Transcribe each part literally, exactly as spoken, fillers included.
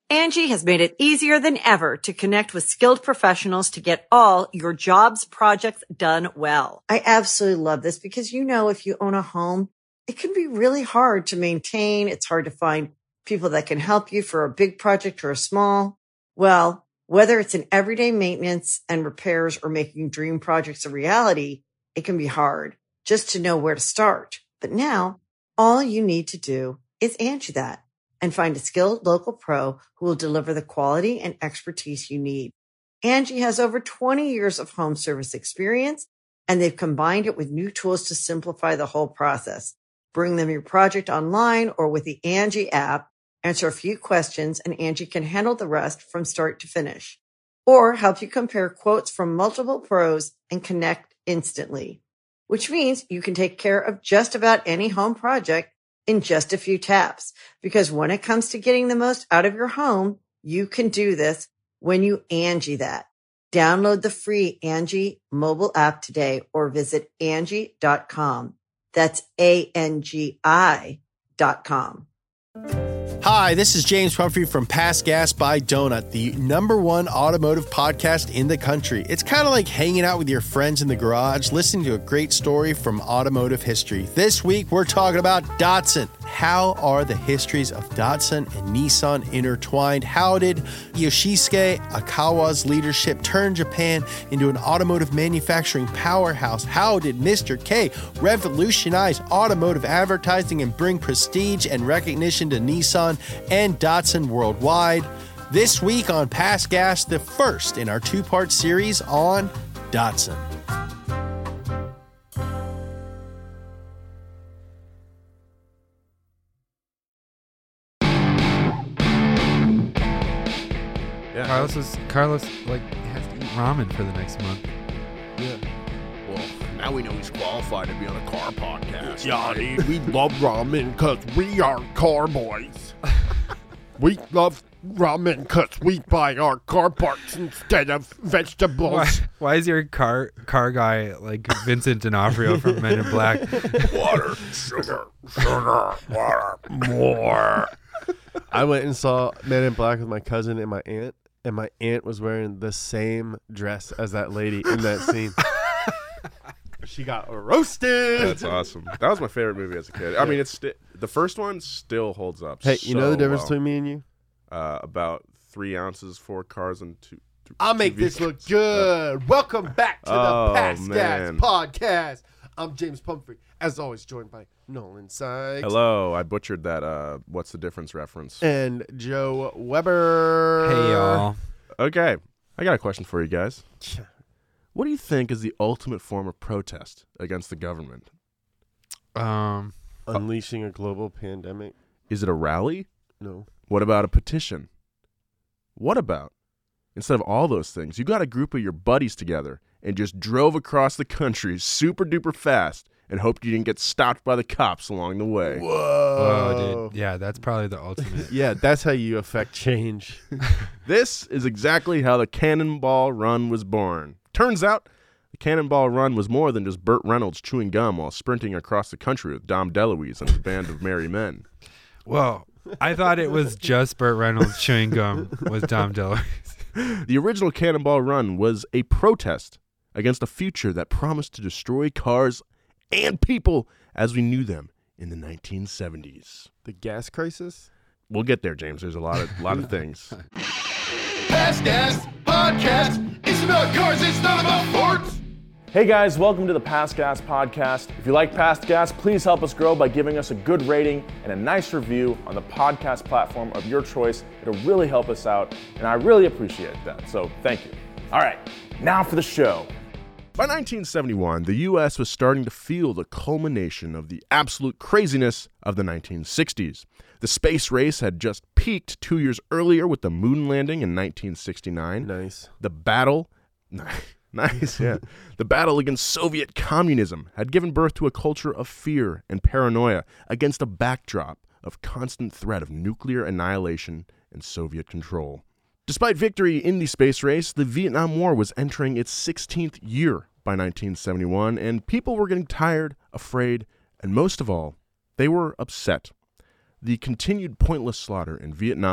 Angie has made it easier than ever to connect with skilled professionals to get all your jobs projects done well. I absolutely love this because, you know, if you own a home, it can be really hard to maintain. It's hard to find people that can help you for a big project or a small. Well, whether it's in everyday maintenance and repairs or making dream projects a reality, it can be hard just to know where to start. But now all you need to do is Angie that and find a skilled local pro who will deliver the quality and expertise you need. Angie has over twenty years of home service experience, and they've combined it with new tools to simplify the whole process. Bring them your project online or with the Angie app, answer a few questions, and Angie can handle the rest from start to finish. Or help you compare quotes from multiple pros and connect instantly, which means you can take care of just about any home project in just a few taps. Because when it comes to getting the most out of your home, you can do this when you Angie that. Download the free Angie mobile app today or visit Angie dot com. That's A N G I dot com. Hi, this is James Pumphrey from Pass Gas by Donut, the number one automotive podcast in the country. It's kind of like hanging out with your friends in the garage, listening to a great story from automotive history. This week, we're talking about Datsun. How are the histories of Datsun and Nissan intertwined? How did Yoshisuke Akawa's leadership turn Japan into an automotive manufacturing powerhouse? How did Mister K revolutionize automotive advertising and bring prestige and recognition to Nissan and Datsun worldwide? This week on Pass Gas, the first in our two-part series on Datsun. Yeah. Carlos is Carlos like has to eat ramen for the next month. Yeah. Well, now we know he's qualified to be on a car podcast. Yeah, dude, we love ramen because we are car boys. We love ramen because we buy our car parts instead of vegetables. Why, why is your car car guy like Vincent D'Onofrio from Men in Black? Water, sugar, sugar, water, more. I went and saw Men in Black with my cousin and my aunt, and my aunt was wearing the same dress as that lady in that scene. She got roasted. That's awesome. That was my favorite movie as a kid. I mean, it's sti- the first one still holds up. Hey, you so know the difference well. between me and you? Uh, about three ounces, four cars, and two. two I'll make two this vehicles. look good. Welcome back to Oh, the Pass Gas man. podcast. I'm James Pumphrey, as always, joined by Nolan Sykes. Hello, I butchered that. Uh, what's the difference reference? And Joe Weber. Hey y'all. Okay, I got a question for you guys. What do you think is the ultimate form of protest against the government? Um, Unleashing a global pandemic? Is it a rally? No. What about a petition? What about, instead of all those things, you got a group of your buddies together and just drove across the country super duper fast and hoped you didn't get stopped by the cops along the way? Whoa. whoa, dude. Yeah, that's probably the ultimate. Yeah, that's how you affect change. This is exactly how the Cannonball Run was born. Turns out, the Cannonball Run was more than just Burt Reynolds chewing gum while sprinting across the country with Dom DeLuise and his band of merry men. Whoa, I thought it was just Burt Reynolds chewing gum with Dom DeLuise. The original Cannonball Run was a protest against a future that promised to destroy cars and people as we knew them in the nineteen seventies. The gas crisis? We'll get there, James. There's a lot of lot of things. Pass Gas podcast. It's about cars, it's not about forts. Hey guys, welcome to the Pass Gas podcast. If you like Pass Gas, please help us grow by giving us a good rating and a nice review on the podcast platform of your choice. It'll really help us out, and I really appreciate that, so thank you. All right, now for the show. By nineteen seventy-one, the U S was starting to feel the culmination of the absolute craziness of the nineteen sixties. The space race had just peaked two years earlier with the moon landing in nineteen sixty-nine. Nice. The battle... Nice, yeah. The battle against Soviet communism had given birth to a culture of fear and paranoia against a backdrop of constant threat of nuclear annihilation and Soviet control. Despite victory in the space race, the Vietnam War was entering its sixteenth year by nineteen seventy-one, and people were getting tired, afraid, and most of all, they were upset. The continued pointless slaughter in Vietnam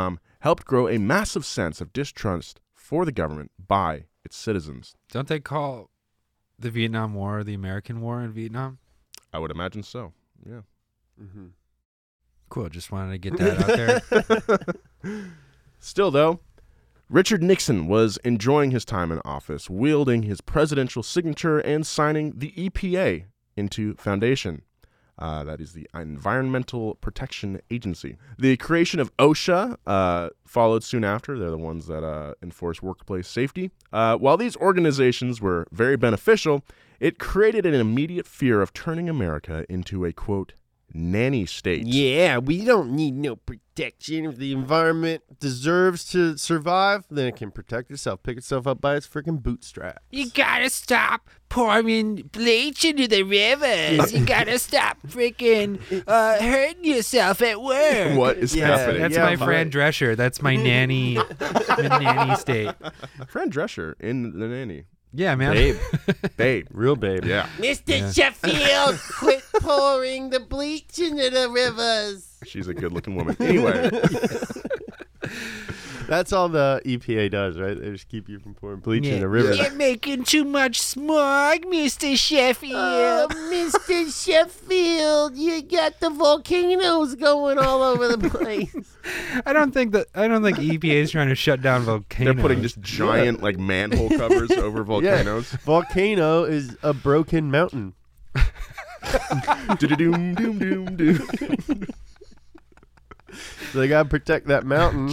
helped grow a massive sense of distrust for the government by its citizens. Don't they call the Vietnam War the American War in Vietnam? I would imagine so. Yeah. Mm-hmm. Cool. Just wanted to get that out there. Still, though, Richard Nixon was enjoying his time in office, wielding his presidential signature and signing the E P A into foundation. Uh, that is the Environmental Protection Agency. The creation of OSHA uh, followed soon after. They're the ones that uh, enforce workplace safety. Uh, while these organizations were very beneficial, it created an immediate fear of turning America into a, quote, nanny state. Yeah, we don't need no protection. If the environment deserves to survive, then it can protect itself, pick itself up by its freaking bootstraps. You gotta stop pouring bleach into the rivers. You gotta stop freaking uh, hurting yourself at work. What is Yeah, happening? That's Yeah, my but- Fran Drescher. That's my nanny, my nanny state. Fran Drescher in The Nanny. Yeah, man. Babe. Babe. Real babe. Yeah. Mister Yeah. Sheffield, quit pouring the bleach into the rivers. She's a good-looking woman. Anyway. That's all the E P A does, right? They just keep you from pouring bleach in Yeah. the river. You're making too much smog, Mister Sheffield. Oh, Mister Sheffield, you got the volcanoes going all over the place. I don't think that. I don't think E P A is trying to shut down volcanoes. They're putting just giant, like, manhole covers over volcanoes. Volcano is a broken mountain. Do-do-doom, doom, doom, doom. So they got to protect that mountain.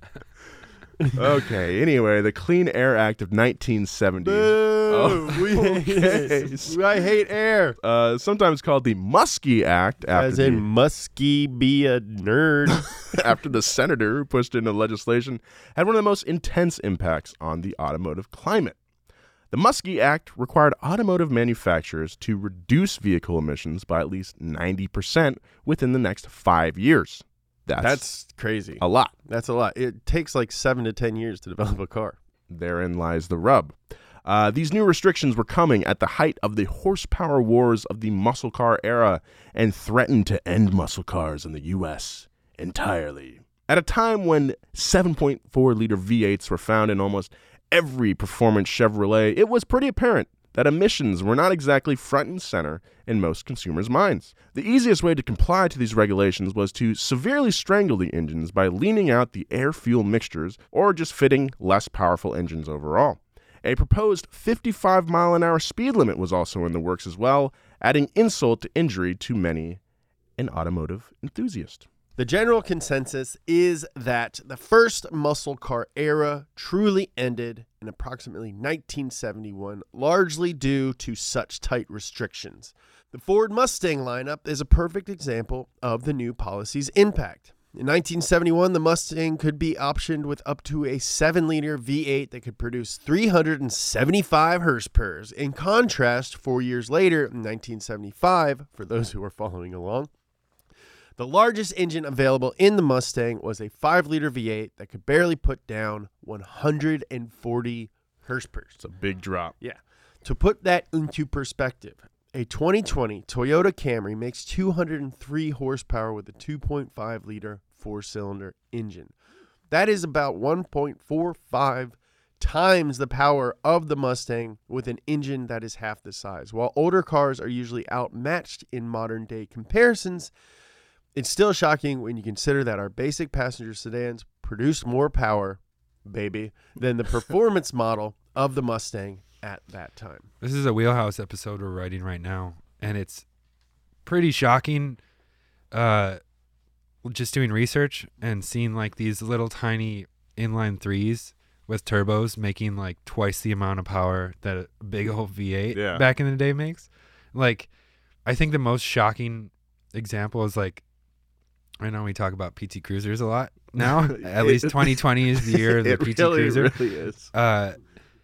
Okay, anyway, the Clean Air Act of nineteen seventy. Boo! we hate okay. it. I hate air. Uh, sometimes called the Muskie Act, after As in, the, musky be a nerd. after the senator who pushed into legislation had one of the most intense impacts on the automotive climate. The Muskie Act required automotive manufacturers to reduce vehicle emissions by at least ninety percent within the next five years. That's, That's crazy. a lot. That's a lot. It takes like seven to ten years to develop a car. Therein lies the rub. Uh, these new restrictions were coming at the height of the horsepower wars of the muscle car era and threatened to end muscle cars in the U S entirely. At a time when seven point four liter V eights were found in almost every performance Chevrolet, it was pretty apparent that emissions were not exactly front and center in most consumers' minds. The easiest way to comply to these regulations was to severely strangle the engines by leaning out the air-fuel mixtures or just fitting less powerful engines overall. A proposed fifty-five mile an hour speed limit was also in the works as well, adding insult to injury to many an automotive enthusiast. The general consensus is that the first muscle car era truly ended in approximately nineteen seventy-one, largely due to such tight restrictions. The Ford Mustang lineup is a perfect example of the new policy's impact. In nineteen seventy-one, the Mustang could be optioned with up to a seven liter V eight that could produce three hundred seventy-five horsepower. In contrast, four years later, in nineteen seventy-five, for those who are following along, the largest engine available in the Mustang was a five liter V eight that could barely put down one hundred forty horsepower. It's a big drop. Yeah. To put that into perspective, a twenty twenty Toyota Camry makes two hundred three horsepower with a two point five liter four-cylinder engine. That is about one point four five times the power of the Mustang with an engine that is half the size. While older cars are usually outmatched in modern-day comparisons, it's still shocking when you consider that our basic passenger sedans produce more power, baby, than the performance model of the Mustang at that time. This is a Wheelhouse episode we're writing right now, and it's pretty shocking. Uh, just doing research and seeing like these little tiny inline threes with turbos making like twice the amount of power that a big old V eight Yeah. back in the day makes. Like, I think the most shocking example is like, I know we talk about P T Cruisers a lot now. At least twenty twenty is the year of the It P T really, Cruiser. really is. Uh,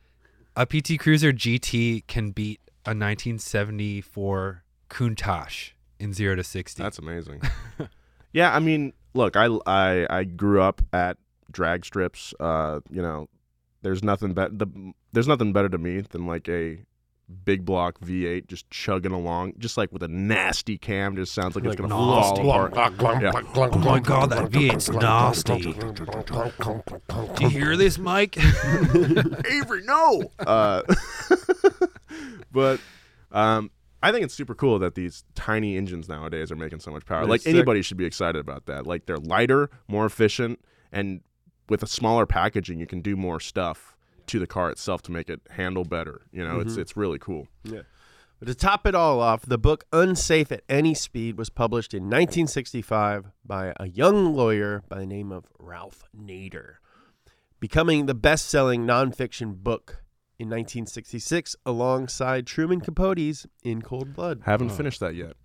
a P T Cruiser G T can beat a nineteen seventy-four Countach in zero to sixty. That's amazing. Yeah, I mean, look, I, I, I grew up at drag strips. Uh, you know, there's nothing bet the there's nothing better to me than like a big block V eight just chugging along, just like with a nasty cam. Just sounds like, Like it's gonna nasty. fall apart. Yeah. Oh my god, that V eight's nasty. Do you hear this, Mike? Avery, no. Uh, but um, I think it's super cool that these tiny engines nowadays are making so much power. They're Like sick. anybody should be excited about that. Like they're lighter, more efficient, and with a smaller packaging, you can do more stuff to the car itself to make it handle better. You know, it's it's really cool. Yeah. But to top it all off, the book Unsafe at Any Speed was published in nineteen sixty-five by a young lawyer by the name of Ralph Nader, becoming the best-selling nonfiction book in nineteen sixty-six alongside Truman Capote's In Cold Blood. Haven't finished that yet.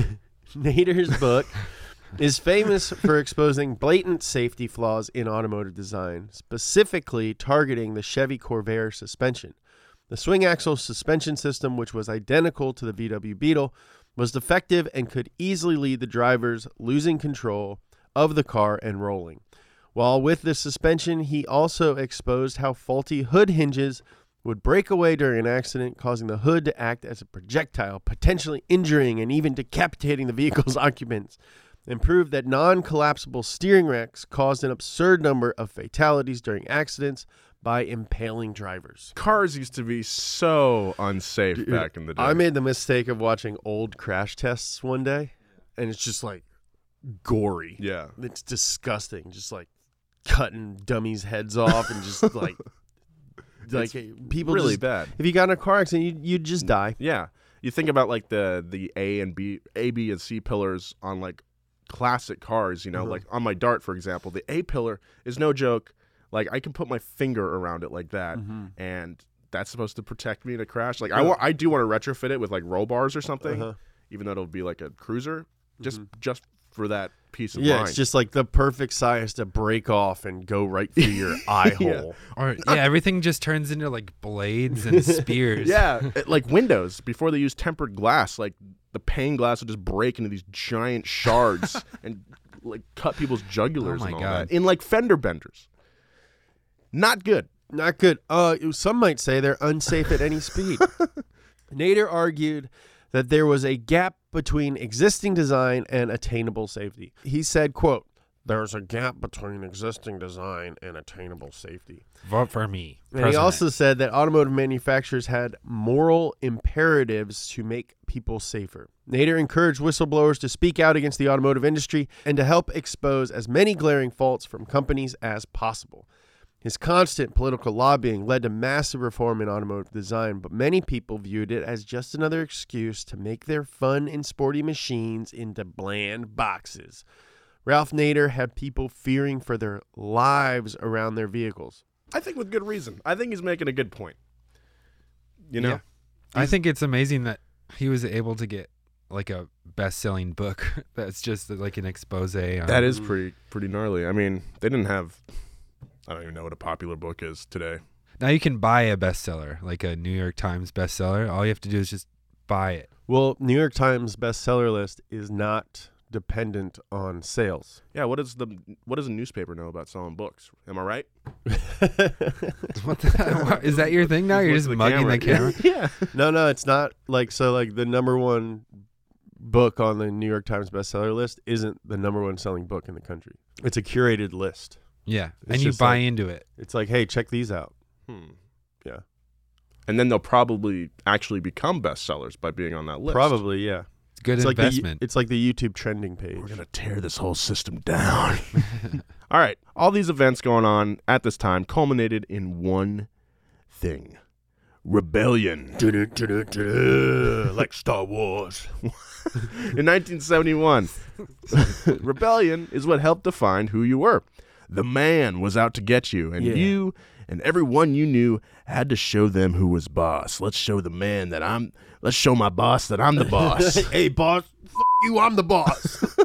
Nader's book is famous for exposing blatant safety flaws in automotive design, specifically targeting the Chevy Corvair suspension. The swing axle suspension system, which was identical to the V W Beetle, was defective and could easily lead the drivers losing control of the car and rolling. While with the suspension, he also exposed how faulty hood hinges would break away during an accident, causing the hood to act as a projectile, potentially injuring and even decapitating the vehicle's occupants, and proved that non-collapsible steering racks caused an absurd number of fatalities during accidents by impaling drivers. Cars used to be so unsafe Dude, back in the day. I made the mistake of watching old crash tests one day, and it's just like gory. yeah. It's disgusting. Just like cutting dummies' heads off and just like, like people really just, bad. If you got in a car accident, you, you'd just die. Yeah. You think about like the the A and B, A, B, and C pillars on like classic cars, you know, Uh-huh. like on my Dart, for example, the A pillar is no joke. Like I can put my finger around it like that, Mm-hmm. and that's supposed to protect me in a crash. Like I, wa- I do want to retrofit it with like roll bars or something, Uh-huh. even though it'll be like a cruiser, just just for that piece of Yeah, mind. it's just like the perfect size to break off and go right through your eye Yeah. hole. Or yeah, everything just turns into like blades and spears. yeah, it- like windows before they use tempered glass, like the pane glass would just break into these giant shards and like cut people's jugulars Oh my and all God. that in like fender benders. Not good. Not good. Uh, some might say they're unsafe at any speed. Nader argued that there was a gap between existing design and attainable safety. He said, quote, "There's a gap between existing design and attainable safety." Vote for me. And he President. also said that automotive manufacturers had moral imperatives to make people safer. Nader encouraged whistleblowers to speak out against the automotive industry and to help expose as many glaring faults from companies as possible. His constant political lobbying led to massive reform in automotive design, but many people viewed it as just another excuse to make their fun and sporty machines into bland boxes. Ralph Nader had people fearing for their lives around their vehicles. I think with good reason. I think he's making a good point. You know? Yeah. I think it's amazing that he was able to get like a best-selling book that's just like an expose on That is pretty pretty gnarly. I mean, they didn't have I don't even know what a popular book is today. Now you can buy a bestseller, like a New York Times bestseller. All you have to do is just buy it. Well, New York Times bestseller list is not dependent on sales. Yeah, what does the what does a newspaper know about selling books? Am I right? What the, what, is that your thing now? You're Look just at the mugging the camera. yeah. No, no, it's not like so. Like the number one book on the New York Times bestseller list isn't the number one selling book in the country. It's a curated list. Yeah, It's and you just buy like- into it. It's like, hey, check these out. Hmm. Yeah. And then they'll probably actually become bestsellers by being on that list. Probably, yeah. It's good It's like the, investment. it's like the YouTube trending page. We're gonna tear this whole system down. All right. All these events going on at this time culminated in one thing. Rebellion. like Star Wars. In nineteen seventy-one, rebellion is what helped define who you were. The man was out to get you, and Yeah. you and everyone you knew had to show them who was boss. Let's show the man that I'm, let's show my boss that I'm the boss. Hey, boss, f- you, I'm the boss.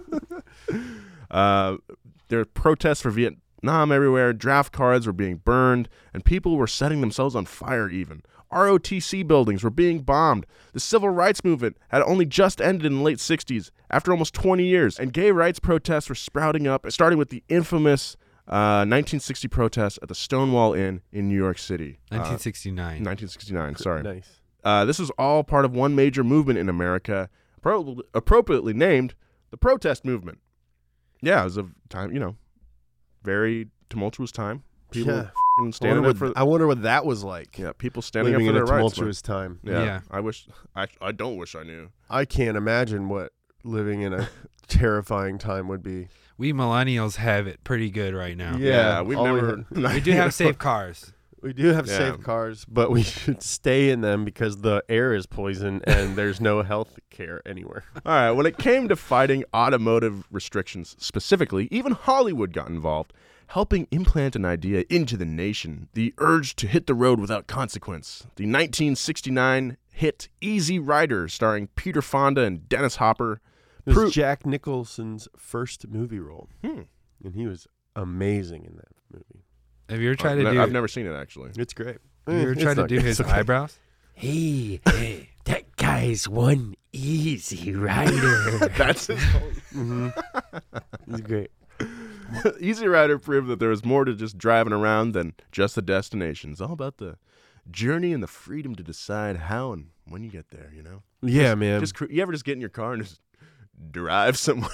uh, there were protests for Vietnam everywhere, draft cards were being burned, and people were setting themselves on fire even. R O T C buildings were being bombed. The civil rights movement had only just ended in the late sixties, after almost twenty years, and gay rights protests were sprouting up, starting with the infamous uh, nineteen sixty protests at the Stonewall Inn in New York City. Uh, nineteen sixty-nine. nineteen sixty-nine, sorry. Nice. Uh, this was all part of one major movement in America, appro- appropriately named the protest movement. Yeah, it was a time, you know, very tumultuous time. People Yeah. f***ing I standing wonder, up for what, I wonder what that was like. yeah, people standing Living up for in a their rights. tumultuous time. man. Yeah, Yeah. I wish. I I don't wish I knew. I can't imagine what living in a terrifying time would be. We millennials have it pretty good right now. Yeah, we've all we never. had- We do have safe cars. We do have Yeah. safe cars, but we should stay in them because the air is poison and there's no health care anywhere. All right, when it came to fighting automotive restrictions specifically, even Hollywood got involved, helping implant an idea into the nation, the urge to hit the road without consequence. The nineteen sixty-nine hit Easy Rider, starring Peter Fonda and Dennis Hopper. It was Pro- Jack Nicholson's first movie role, Hmm. and he was amazing in that movie. Have you ever tried to I've, do? I've never seen it, actually. It's great. Have you ever It's tried to not do good. his It's okay. eyebrows? Hey, hey, that guy's one easy rider. That's his Mm-hmm. It's great. Easy Rider proved that there was more to just driving around than just the destination. It's all about the journey and the freedom to decide how and when you get there, you know? Yeah, man. Just cr- You ever just get in your car and just drive somewhere?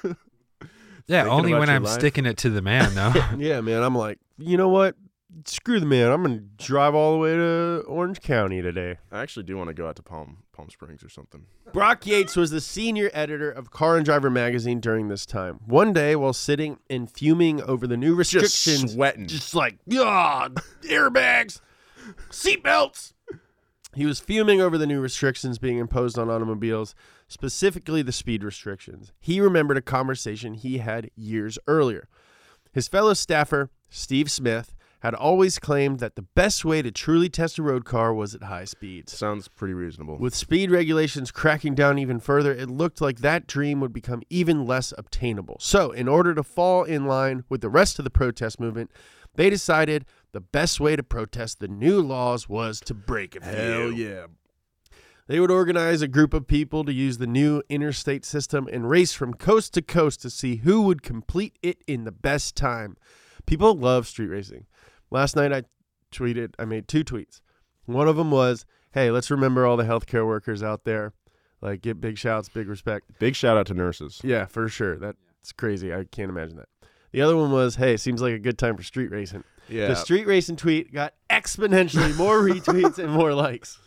Yeah, Thinking only about when your I'm life? sticking it to the man, though. yeah, man. I'm like, you know what? Screw the man. I'm gonna drive all the way to Orange County today. I actually do want to go out to Palm Palm Springs or something. Brock Yates was the senior editor of Car and Driver magazine during this time. One day, while sitting and fuming over the new Just restrictions, sweating. just like, yeah, airbags, seatbelts. He was fuming over the new restrictions being imposed on automobiles, specifically the speed restrictions. He remembered a conversation he had years earlier. His fellow staffer, Steve Smith, had always claimed that the best way to truly test a road car was at high speeds. Sounds pretty reasonable. With speed regulations cracking down even further, it looked like that dream would become even less obtainable. So, in order to fall in line with the rest of the protest movement, they decided the best way to protest the new laws was to break a few. Hell yeah. They would organize a group of people to use the new interstate system and race from coast to coast to see who would complete it in the best time. People love street racing. Last night I tweeted, I made two tweets. One of them was, hey, let's remember all the healthcare workers out there. Like, get big shouts, big respect. Big shout out to nurses. Yeah, for sure. That's crazy. I can't imagine that. The other one was, hey, seems like a good time for street racing. Yeah. The street racing tweet got exponentially more retweets and more likes.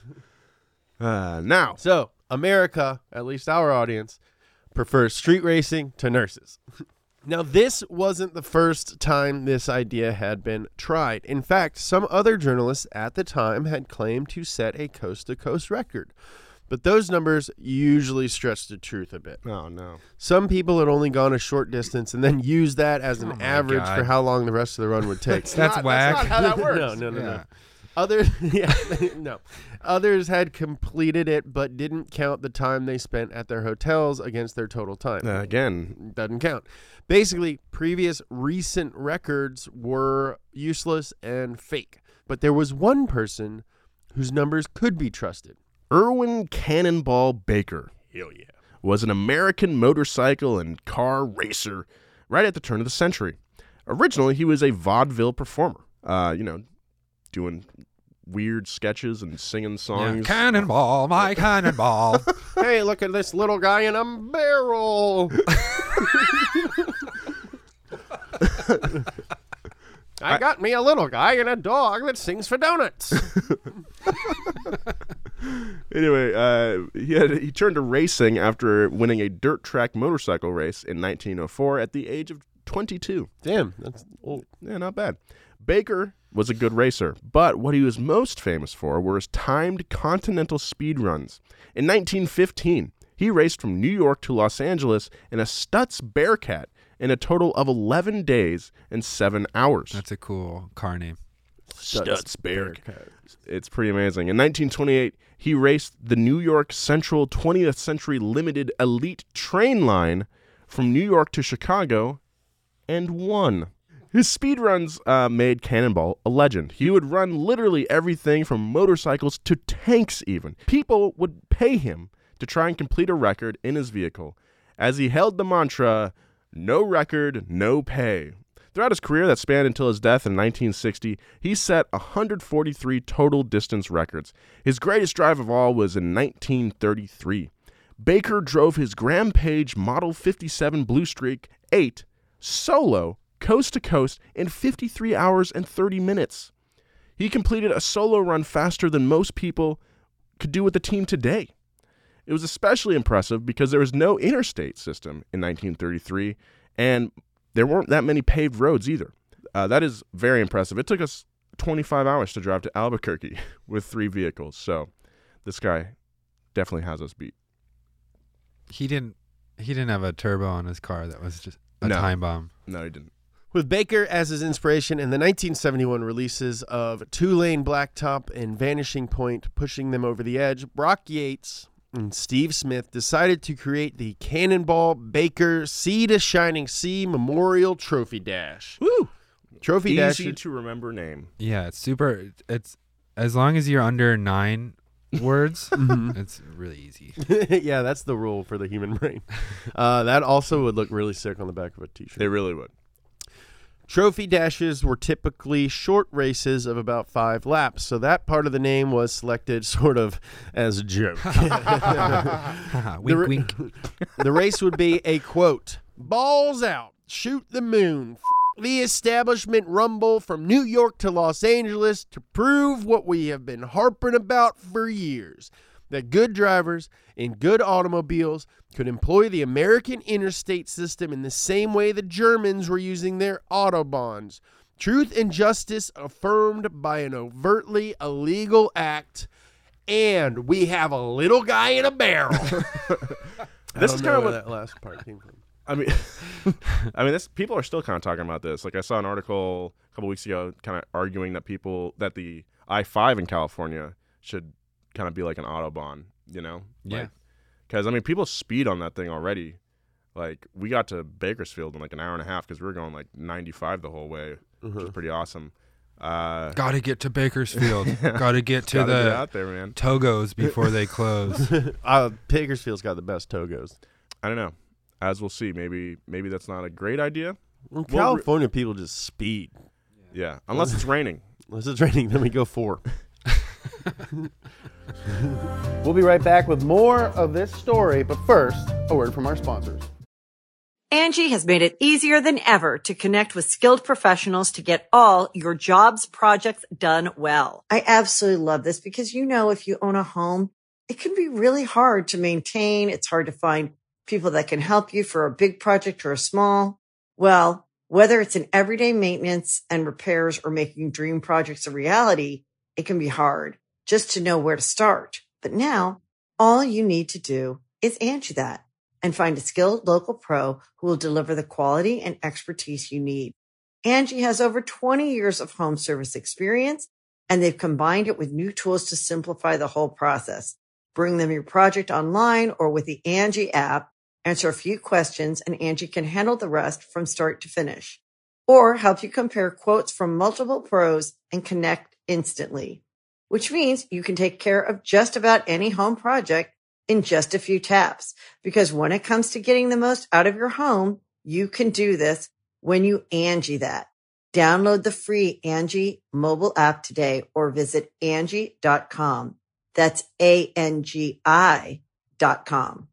Uh, now, So, America, at least our audience, prefers street racing to nurses. Now, this wasn't the first time this idea had been tried. In fact, some other journalists at the time had claimed to set a coast-to-coast record. But those numbers usually stretch the truth a bit. oh no. Some people had only gone a short distance and then used that as an Oh my average God. for how long the rest of the run would take. That's not, whack. That's not how that works. no, no, no, Yeah. no. Others, yeah, no. Others had completed it, but didn't count the time they spent at their hotels against their total time. Uh, again, Doesn't count. Basically, previous recent records were useless and fake. But there was one person whose numbers could be trusted. Irwin Cannonball Baker. Hell yeah. Was an American motorcycle and car racer right at the turn of the century. Originally, he was a vaudeville performer. Uh, you know, doing weird sketches and singing Yeah. songs. Cannonball, my cannonball. Hey, look at this little guy in a barrel. I got me a little guy and a dog that sings for donuts. Anyway, uh, he had he turned to racing after winning a dirt track motorcycle race in nineteen oh four at the age of twenty-two. Damn, that's old. Yeah, not bad. Baker was a good racer, but what he was most famous for were his timed continental speed runs. In nineteen fifteen, he raced from New York to Los Angeles in a Stutz Bearcat in a total of eleven days and seven hours. That's a cool car name. Stutz Bearcat. It's pretty amazing. In nineteen twenty-eight, he raced the New York Central twentieth Century Limited Elite Train Line from New York to Chicago and won. His speed runs uh, made Cannonball a legend. He would run literally everything from motorcycles to tanks even. People would pay him to try and complete a record in his vehicle, as he held the mantra, no record, no pay. Throughout his career that spanned until his death in nineteen sixty, he set one hundred forty-three total distance records. His greatest drive of all was in nineteen thirty-three. Baker drove his Graham Page Model fifty-seven Blue Streak eight solo, coast to coast, in fifty-three hours and thirty minutes. He completed a solo run faster than most people could do with the team today. It was especially impressive because there was no interstate system in nineteen thirty-three, and there weren't that many paved roads either. Uh, that is very impressive. It took us twenty-five hours to drive to Albuquerque with three vehicles, so this guy definitely has us beat. He didn't. He didn't have a turbo on his car. That was just a No. time bomb. No, he didn't. With Baker as his inspiration and the nineteen seventy-one releases of Two-Lane Blacktop and Vanishing Point pushing them over the edge, Brock Yates and Steve Smith decided to create the Cannonball Baker Sea to Shining Sea Memorial Trophy Dash. Woo! Trophy Dash. Easy to remember name. Yeah, it's super. It's as long as you're under nine words, it's really easy. Yeah, that's the rule for the human brain. Uh, that also would look really sick on the back of a t-shirt. They really would. Trophy dashes were typically short races of about five laps, so that part of the name was selected sort of as a joke. wink, ra- wink. The race would be a, quote, balls out, shoot the moon, f- the establishment rumble from New York to Los Angeles to prove what we have been harping about for years, that good drivers in good automobiles could employ the American interstate system in the same way the Germans were using their Autobahns. Truth and justice affirmed by an overtly illegal act, and we have a little guy in a barrel. This is kind of what that last part came from. I mean, I mean, this people are still kind of talking about this. Like I saw an article a couple weeks ago, kind of arguing that people that the I five in California should kind of be like an Autobahn, you know? Yeah. Because, I mean, people speed on that thing already. Like, we got to Bakersfield in like an hour and a half because we were going like ninety-five the whole way, which was pretty awesome. Uh, Gotta get to Bakersfield. Gotta get to gotta the get out there, man. Togos before they close. Uh, Bakersfield's got the best Togos. I don't know. As we'll see. Maybe maybe that's not a great idea. In California, people just speed. Yeah, unless it's raining. Unless it's raining, then we go four. We'll be right back with more of this story, but first, a word from our sponsors. Angie has made it easier than ever to connect with skilled professionals to get all your jobs projects done well. I absolutely love this because, you know, if you own a home, it can be really hard to maintain. It's hard to find people that can help you for a big project or a small. Well, whether it's in everyday maintenance and repairs or making dream projects a reality, it can be hard just to know where to start. But now all you need to do is Angie that and find a skilled local pro who will deliver the quality and expertise you need. Angie has over twenty years of home service experience, and they've combined it with new tools to simplify the whole process. Bring them your project online or with the Angie app, answer a few questions, and Angie can handle the rest from start to finish. Or help you compare quotes from multiple pros and connect instantly, which means you can take care of just about any home project in just a few taps. Because when it comes to getting the most out of your home, you can do this when you Angie that. Download the free Angie mobile app today or visit Angie dot com. That's A N G I dot com.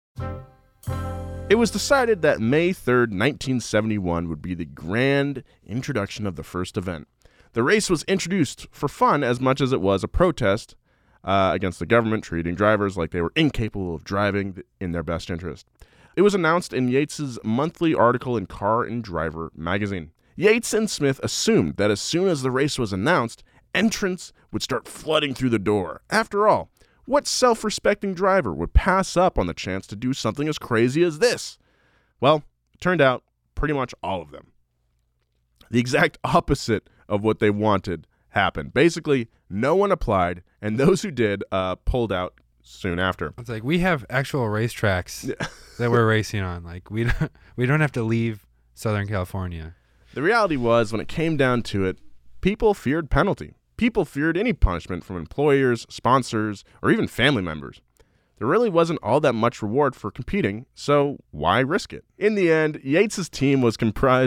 It was decided that May third, nineteen seventy-one would be the grand introduction of the first event. The race was introduced for fun as much as it was a protest uh, against the government treating drivers like they were incapable of driving in their best interest. It was announced in Yates's monthly article in Car and Driver magazine. Yates and Smith assumed that as soon as the race was announced, entrants would start flooding through the door. After all, what self-respecting driver would pass up on the chance to do something as crazy as this? Well, it turned out pretty much all of them. The exact opposite of what they wanted happened. Basically, no one applied, and those who did uh, pulled out soon after. It's like we have actual racetracks that we're racing on. Like we don't, we don't have to leave Southern California. The reality was, when it came down to it, people feared penalty. People feared any punishment from employers, sponsors, or even family members. There really wasn't all that much reward for competing, so why risk it? In the end, Yates's team was comprised of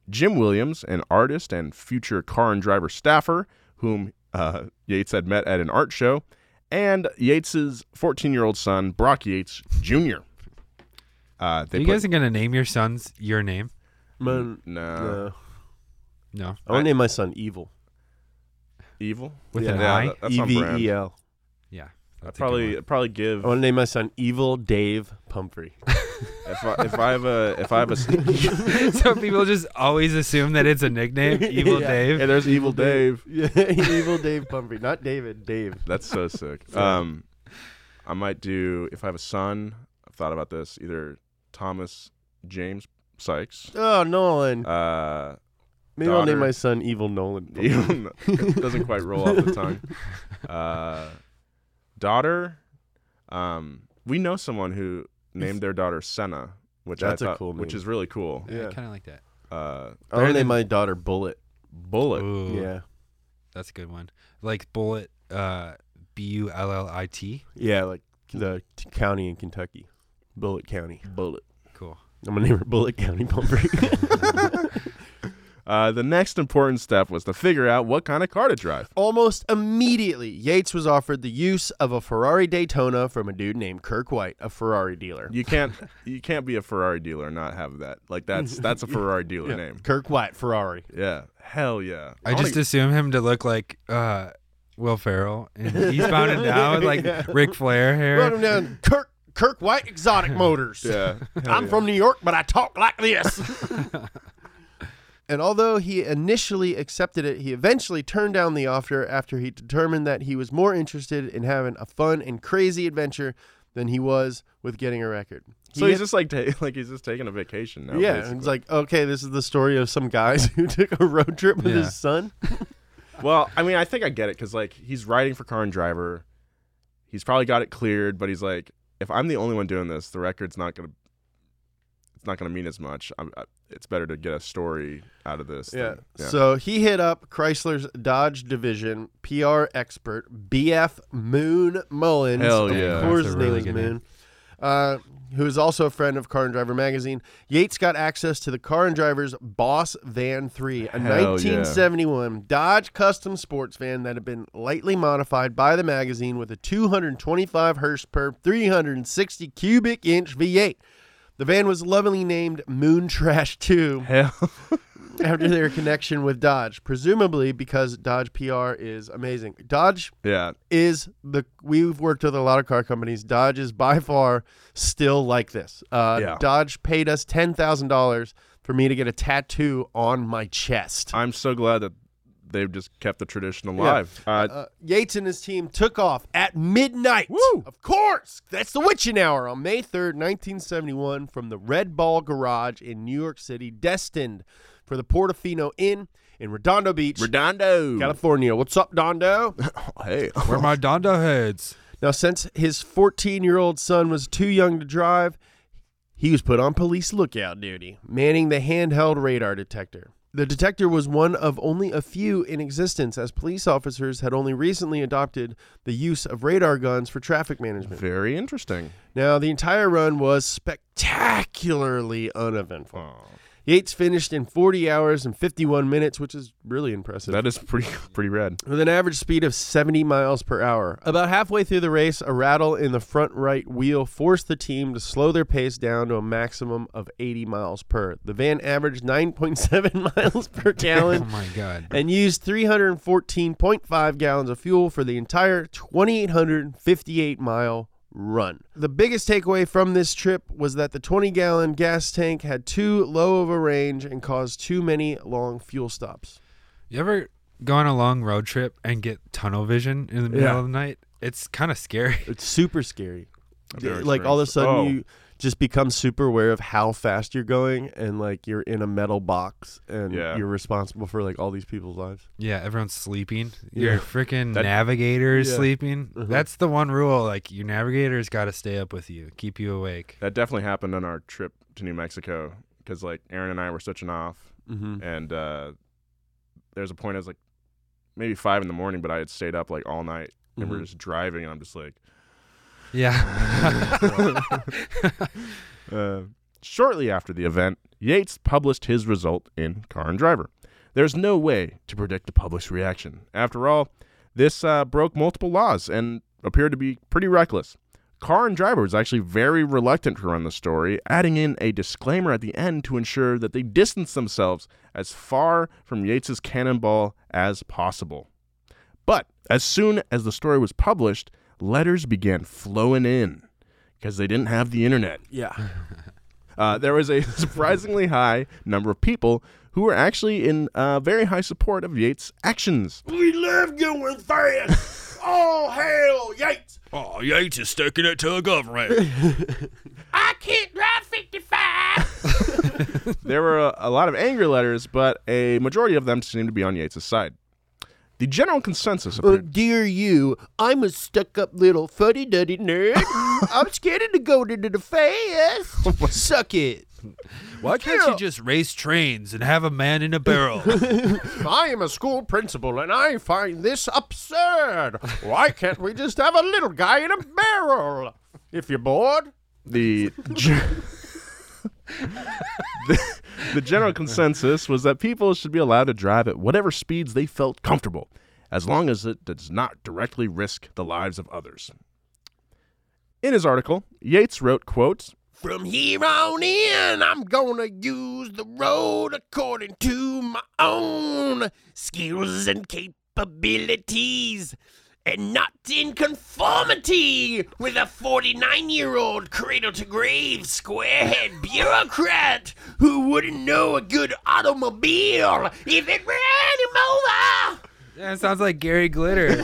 Jim Williams, an artist and future car and driver staffer, whom uh, Yates had met at an art show, and Yates's fourteen-year-old son, Brock Yates Junior Uh, they Are you put, guys going to name your sons your name? Man, no. no. No. I want to name my son Evil. Evil? With Yeah. an Yeah, I? that- that's E on V brand. E L. Yeah. I'd That's a good probably one. probably give I want to name my son Evil Dave Pumphrey. if I, if I have a if I have a So people just always assume that it's a nickname, Evil Yeah. Dave. hey, there's Evil Dave. Yeah, Evil Dave Pumphrey, not David. Dave. That's so sick. Um, I might do if I have a son. I've thought about this. Either Thomas James Sykes. Oh, Nolan. Uh, Maybe I'll name daughter. my son Evil Nolan. even it doesn't quite roll off the tongue. Uh, daughter. Um, we know someone who named their daughter Senna, which That's I a thought, cool which name. is really cool. Yeah, Yeah. I kind of like that. Uh, I want Better to than- name my daughter Bullet. Bullet. Ooh, Yeah. that's a good one. Like Bullet, uh, B U L L I T. Yeah, like the t- county in Kentucky. Bullet County. Bullet. Cool. I'm going to name her Bullet County Pumphrey. Uh, the next important step was to figure out what kind of car to drive. Almost immediately, Yates was offered the use of a Ferrari Daytona from a dude named Kirk White, a Ferrari dealer. You can't you can't be a Ferrari dealer and not have that. Like that's that's a Ferrari dealer Yeah. name. Kirk White, Ferrari. Yeah. Hell yeah. I wanna- just assume him to look like uh, Will Ferrell, and he's bounded down with like Yeah. Ric Flair Wrote hair. him down. Kirk Kirk White Exotic Motors. yeah. I'm from New York, but I talk like this. And although he initially accepted it, he eventually turned down the offer after he determined that he was more interested in having a fun and crazy adventure than he was with getting a record. So He he's hit- just like ta- like he's just taking a vacation now. yeah, basically. it's like, okay, this is the story of some guys who took a road trip with Yeah. his son. Well, I mean, I think I get it because like he's writing for Car and Driver. He's probably got it cleared, but he's like, if I'm the only one doing this, the record's not gonna. It's not gonna mean as much. I'm, I, it's better to get a story out of this. Yeah. than- yeah. So he hit up Chrysler's Dodge division P R expert B F Moon Mullins. Hell of yeah. course, That's a his name really is good Moon. name. Uh, who is also a friend of Car and Driver magazine. Yates got access to the Car and Driver's Boss Van three, a Hell nineteen seventy-one Dodge custom sports van that had been lightly modified by the magazine with a two hundred twenty-five horsepower, three hundred sixty cubic inch V eight. The van was lovingly named Moon Trash two Hell. after their connection with Dodge, presumably because Dodge P R is amazing. Dodge Yeah. is the we've worked with a lot of car companies. Dodge is by far still like this. Uh, Yeah. Dodge paid us ten thousand dollars for me to get a tattoo on my chest. I'm so glad that they've just kept the tradition alive. Uh, Uh, Yates and his team took off at midnight. Woo! Of course, that's the witching hour on May third, nineteen seventy-one, from the Red Ball Garage in New York City, destined for the Portofino Inn in Redondo Beach, Redondo. California. What's up, Dondo? Hey. Where my Donda heads? Now, since his fourteen-year-old son was too young to drive, he was put on police lookout duty, manning the handheld radar detector. The detector was one of only a few in existence, as police officers had only recently adopted the use of radar guns for traffic management. Very interesting. Now, the entire run was spectacularly uneventful. Yates finished in forty hours and fifty-one minutes, which is really impressive. That is pretty pretty rad. With an average speed of seventy miles per hour. About halfway through the race, a rattle in the front right wheel forced the team to slow their pace down to a maximum of eighty miles per. The van averaged nine point seven miles per Oh gallon my god. and used three hundred fourteen point five gallons of fuel for the entire two thousand eight hundred fifty-eight mile run. The biggest takeaway from this trip was that the twenty gallon gas tank had too low of a range and caused too many long fuel stops. You ever go on a long road trip and get tunnel vision in the middle Yeah. of the night? It's kind of scary. It's super scary. I've never Like all of a experienced- sudden oh. you just become super aware of how fast you're going, and like you're in a metal box and Yeah. you're responsible for like all these people's lives. Yeah, everyone's sleeping. Yeah. Your freaking That- navigator is Yeah. sleeping. Uh-huh. That's the one rule. Like, your navigator's got to stay up with you, keep you awake. That definitely happened on our trip to New Mexico because like Aaron and I were switching off, Mm-hmm. and uh, there's a point I was like maybe five in the morning, but I had stayed up like all night, and we're Mhm. just driving, and I'm just like, Yeah. uh, Shortly after the event, Yates published his result in Car and Driver. There's no way to predict the public's reaction. After all, this uh, broke multiple laws and appeared to be pretty reckless. Car and Driver was actually very reluctant to run the story, adding in a disclaimer at the end to ensure that they distanced themselves as far from Yates's cannonball as possible. But as soon as the story was published, letters began flowing in because they didn't have the internet. Yeah. Uh, there was a surprisingly high number of people who were actually in uh, very high support of Yates' actions. We love going fast. All hail Yates. Oh, Yates is sticking it to the government. I can't drive fifty-five. There were a, a lot of angry letters, but a majority of them seemed to be on Yates' side. The general consensus Uh, appeared... dear you, I'm a stuck-up little fuddy-duddy nerd. I'm scared to go to the fast. Suck it. Why can't you just race trains and have a man in a barrel? I am a school principal, and I find this absurd. Why can't we just have a little guy in a barrel? If you're bored. The, ge- the the general consensus was that people should be allowed to drive at whatever speeds they felt comfortable, as long as it does not directly risk the lives of others. In his article, Yates wrote, quote, From here on in, I'm gonna use the road according to my own skills and capabilities, and not in conformity with a forty-nine-year-old cradle-to-grave squarehead bureaucrat who wouldn't know a good automobile if it ran him over. Yeah, it sounds like Gary Glitter.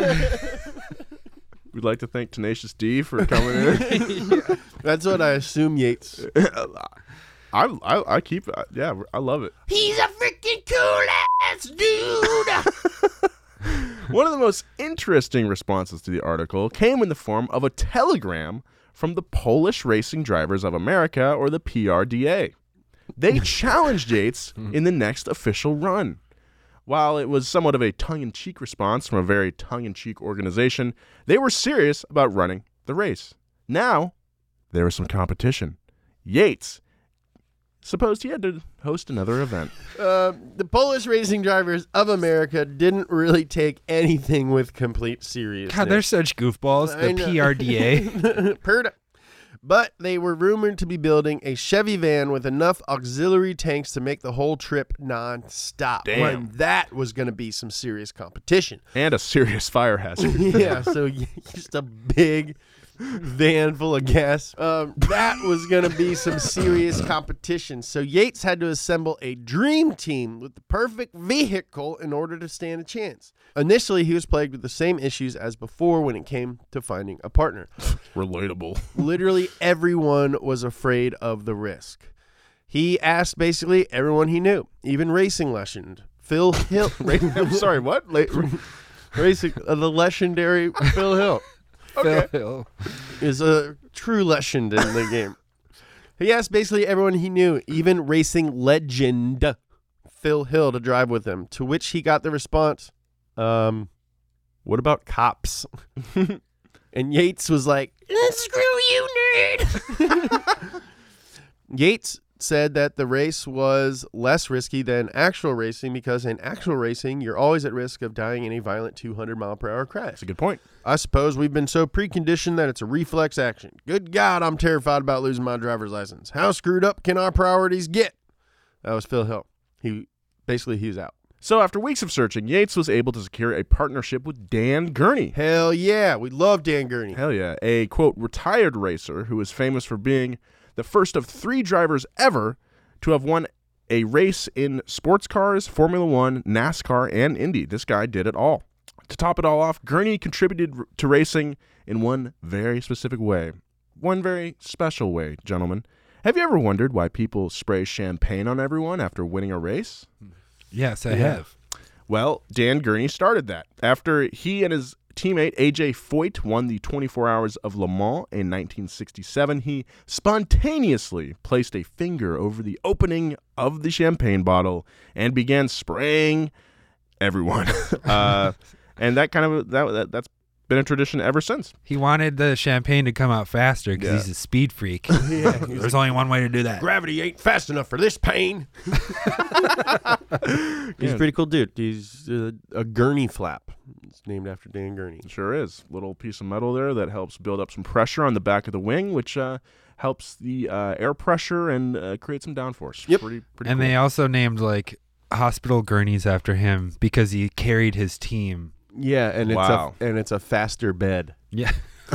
We'd like to thank Tenacious D for coming in. That's what I assume Yates. I, I I keep uh, yeah I love it. He's a freaking cool-ass dude. One of the most interesting responses to the article came in the form of a telegram from the Polish Racing Drivers of America, or the P R D A. They challenged Yates in the next official run. While it was somewhat of a tongue-in-cheek response from a very tongue-in-cheek organization, they were serious about running the race. Now, there was some competition. Yates supposed he had to host another event. Uh, the Polish Racing Drivers of America didn't really take anything with complete seriousness. God, they're such goofballs. I The know. P R D A. Perda. But they were rumored to be building a Chevy van with enough auxiliary tanks to make the whole trip non-stop. Damn. And that was going to be some serious competition. And a serious fire hazard. Yeah, so just a big van full of gas. Um, that was going to be some serious competition. So Yates had to assemble a dream team with the perfect vehicle in order to stand a chance. Initially, he was plagued with the same issues as before when it came to finding a partner. Relatable. Literally everyone was afraid of the risk. He asked basically everyone he knew, even racing legend Phil Hill. I'm sorry, what? Late, racing, uh, the legendary Phil Hill. Phil Hill. Is a true legend in the game. He asked basically everyone he knew, even racing legend Phil Hill, to drive with him, to which he got the response, um, what about cops? And Yates was like, Screw you, nerd. Yates said that the race was less risky than actual racing because in actual racing, you're always at risk of dying in a violent two hundred mile per hour crash. That's a good point. I suppose we've been so preconditioned that it's a reflex action. Good God, I'm terrified about losing my driver's license. How screwed up can our priorities get? That was Phil Hill. He basically he was out. So after weeks of searching, Yates was able to secure a partnership with Dan Gurney. Hell yeah, we love Dan Gurney. Hell yeah. A, quote, retired racer who is famous for being the first of three drivers ever to have won a race in sports cars, Formula One, NASCAR, and Indy. This guy did it all. To top it all off, Gurney contributed r- to racing in one very specific way. One very special way, gentlemen. Have you ever wondered why people spray champagne on everyone after winning a race? Yes, I have. Well, Dan Gurney started that. After he and his teammate A J Foyt won the twenty-four Hours of Le Mans in nineteen sixty-seven, he spontaneously placed a finger over the opening of the champagne bottle and began spraying everyone. uh, and that kind of that, that that's been a tradition ever since. He wanted the champagne to come out faster because Yeah. he's a speed freak. Yeah, There's only one way to do that. gravity ain't fast enough for this pain. He's a pretty cool dude. He's uh, a gurney flap. It's named after Dan Gurney. Sure is. Little piece of metal there that helps build up some pressure on the back of the wing, which uh, helps the uh, air pressure and uh, create some downforce. Yep. Pretty, pretty And cool. they also named like hospital gurneys after him because he carried his team. Yeah, and Wow. it's a and it's a faster bed. Yeah.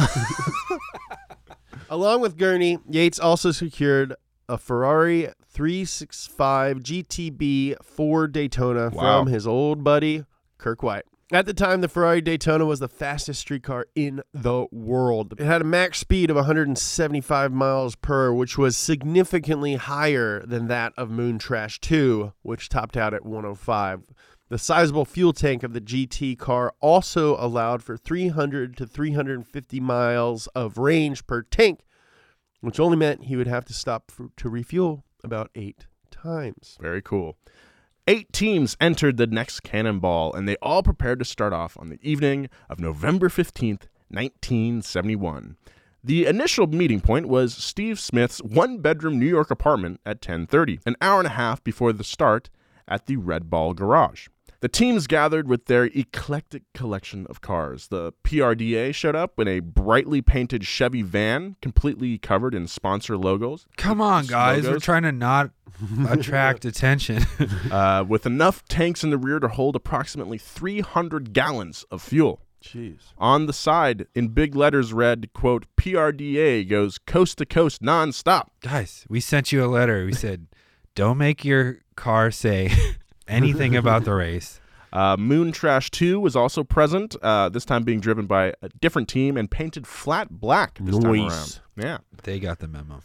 Along with Gurney, Yates also secured a Ferrari three sixty-five G T B Ford Daytona Wow. from his old buddy Kirk White. At the time, the Ferrari Daytona was the fastest street car in the world. It had a max speed of one hundred seventy-five miles per hour, which was significantly higher than that of Moon Trash two, which topped out at one oh five. The sizable fuel tank of the G T car also allowed for three hundred to three hundred fifty miles of range per tank, which only meant he would have to stop for, to refuel about eight times. Very cool. Eight teams entered the next Cannonball, and they all prepared to start off on the evening of November fifteenth, nineteen seventy-one. The initial meeting point was Steve Smith's one-bedroom New York apartment at ten thirty, an hour and a half before the start at the Red Ball Garage. The teams gathered with their eclectic collection of cars. The P R D A showed up in a brightly painted Chevy van, completely covered in sponsor logos. Come on, guys. We're Logos. trying to not attract attention. uh, with enough tanks in the rear to hold approximately three hundred gallons of fuel. Jeez. On the side, in big letters read, quote, P R D A goes coast to coast nonstop. Guys, we sent you a letter. We said, don't make your car say anything about the race. Uh, Moon Trash two was also present, uh, this time being driven by a different team and painted flat black this time around. Nice. Yeah. They got the memo.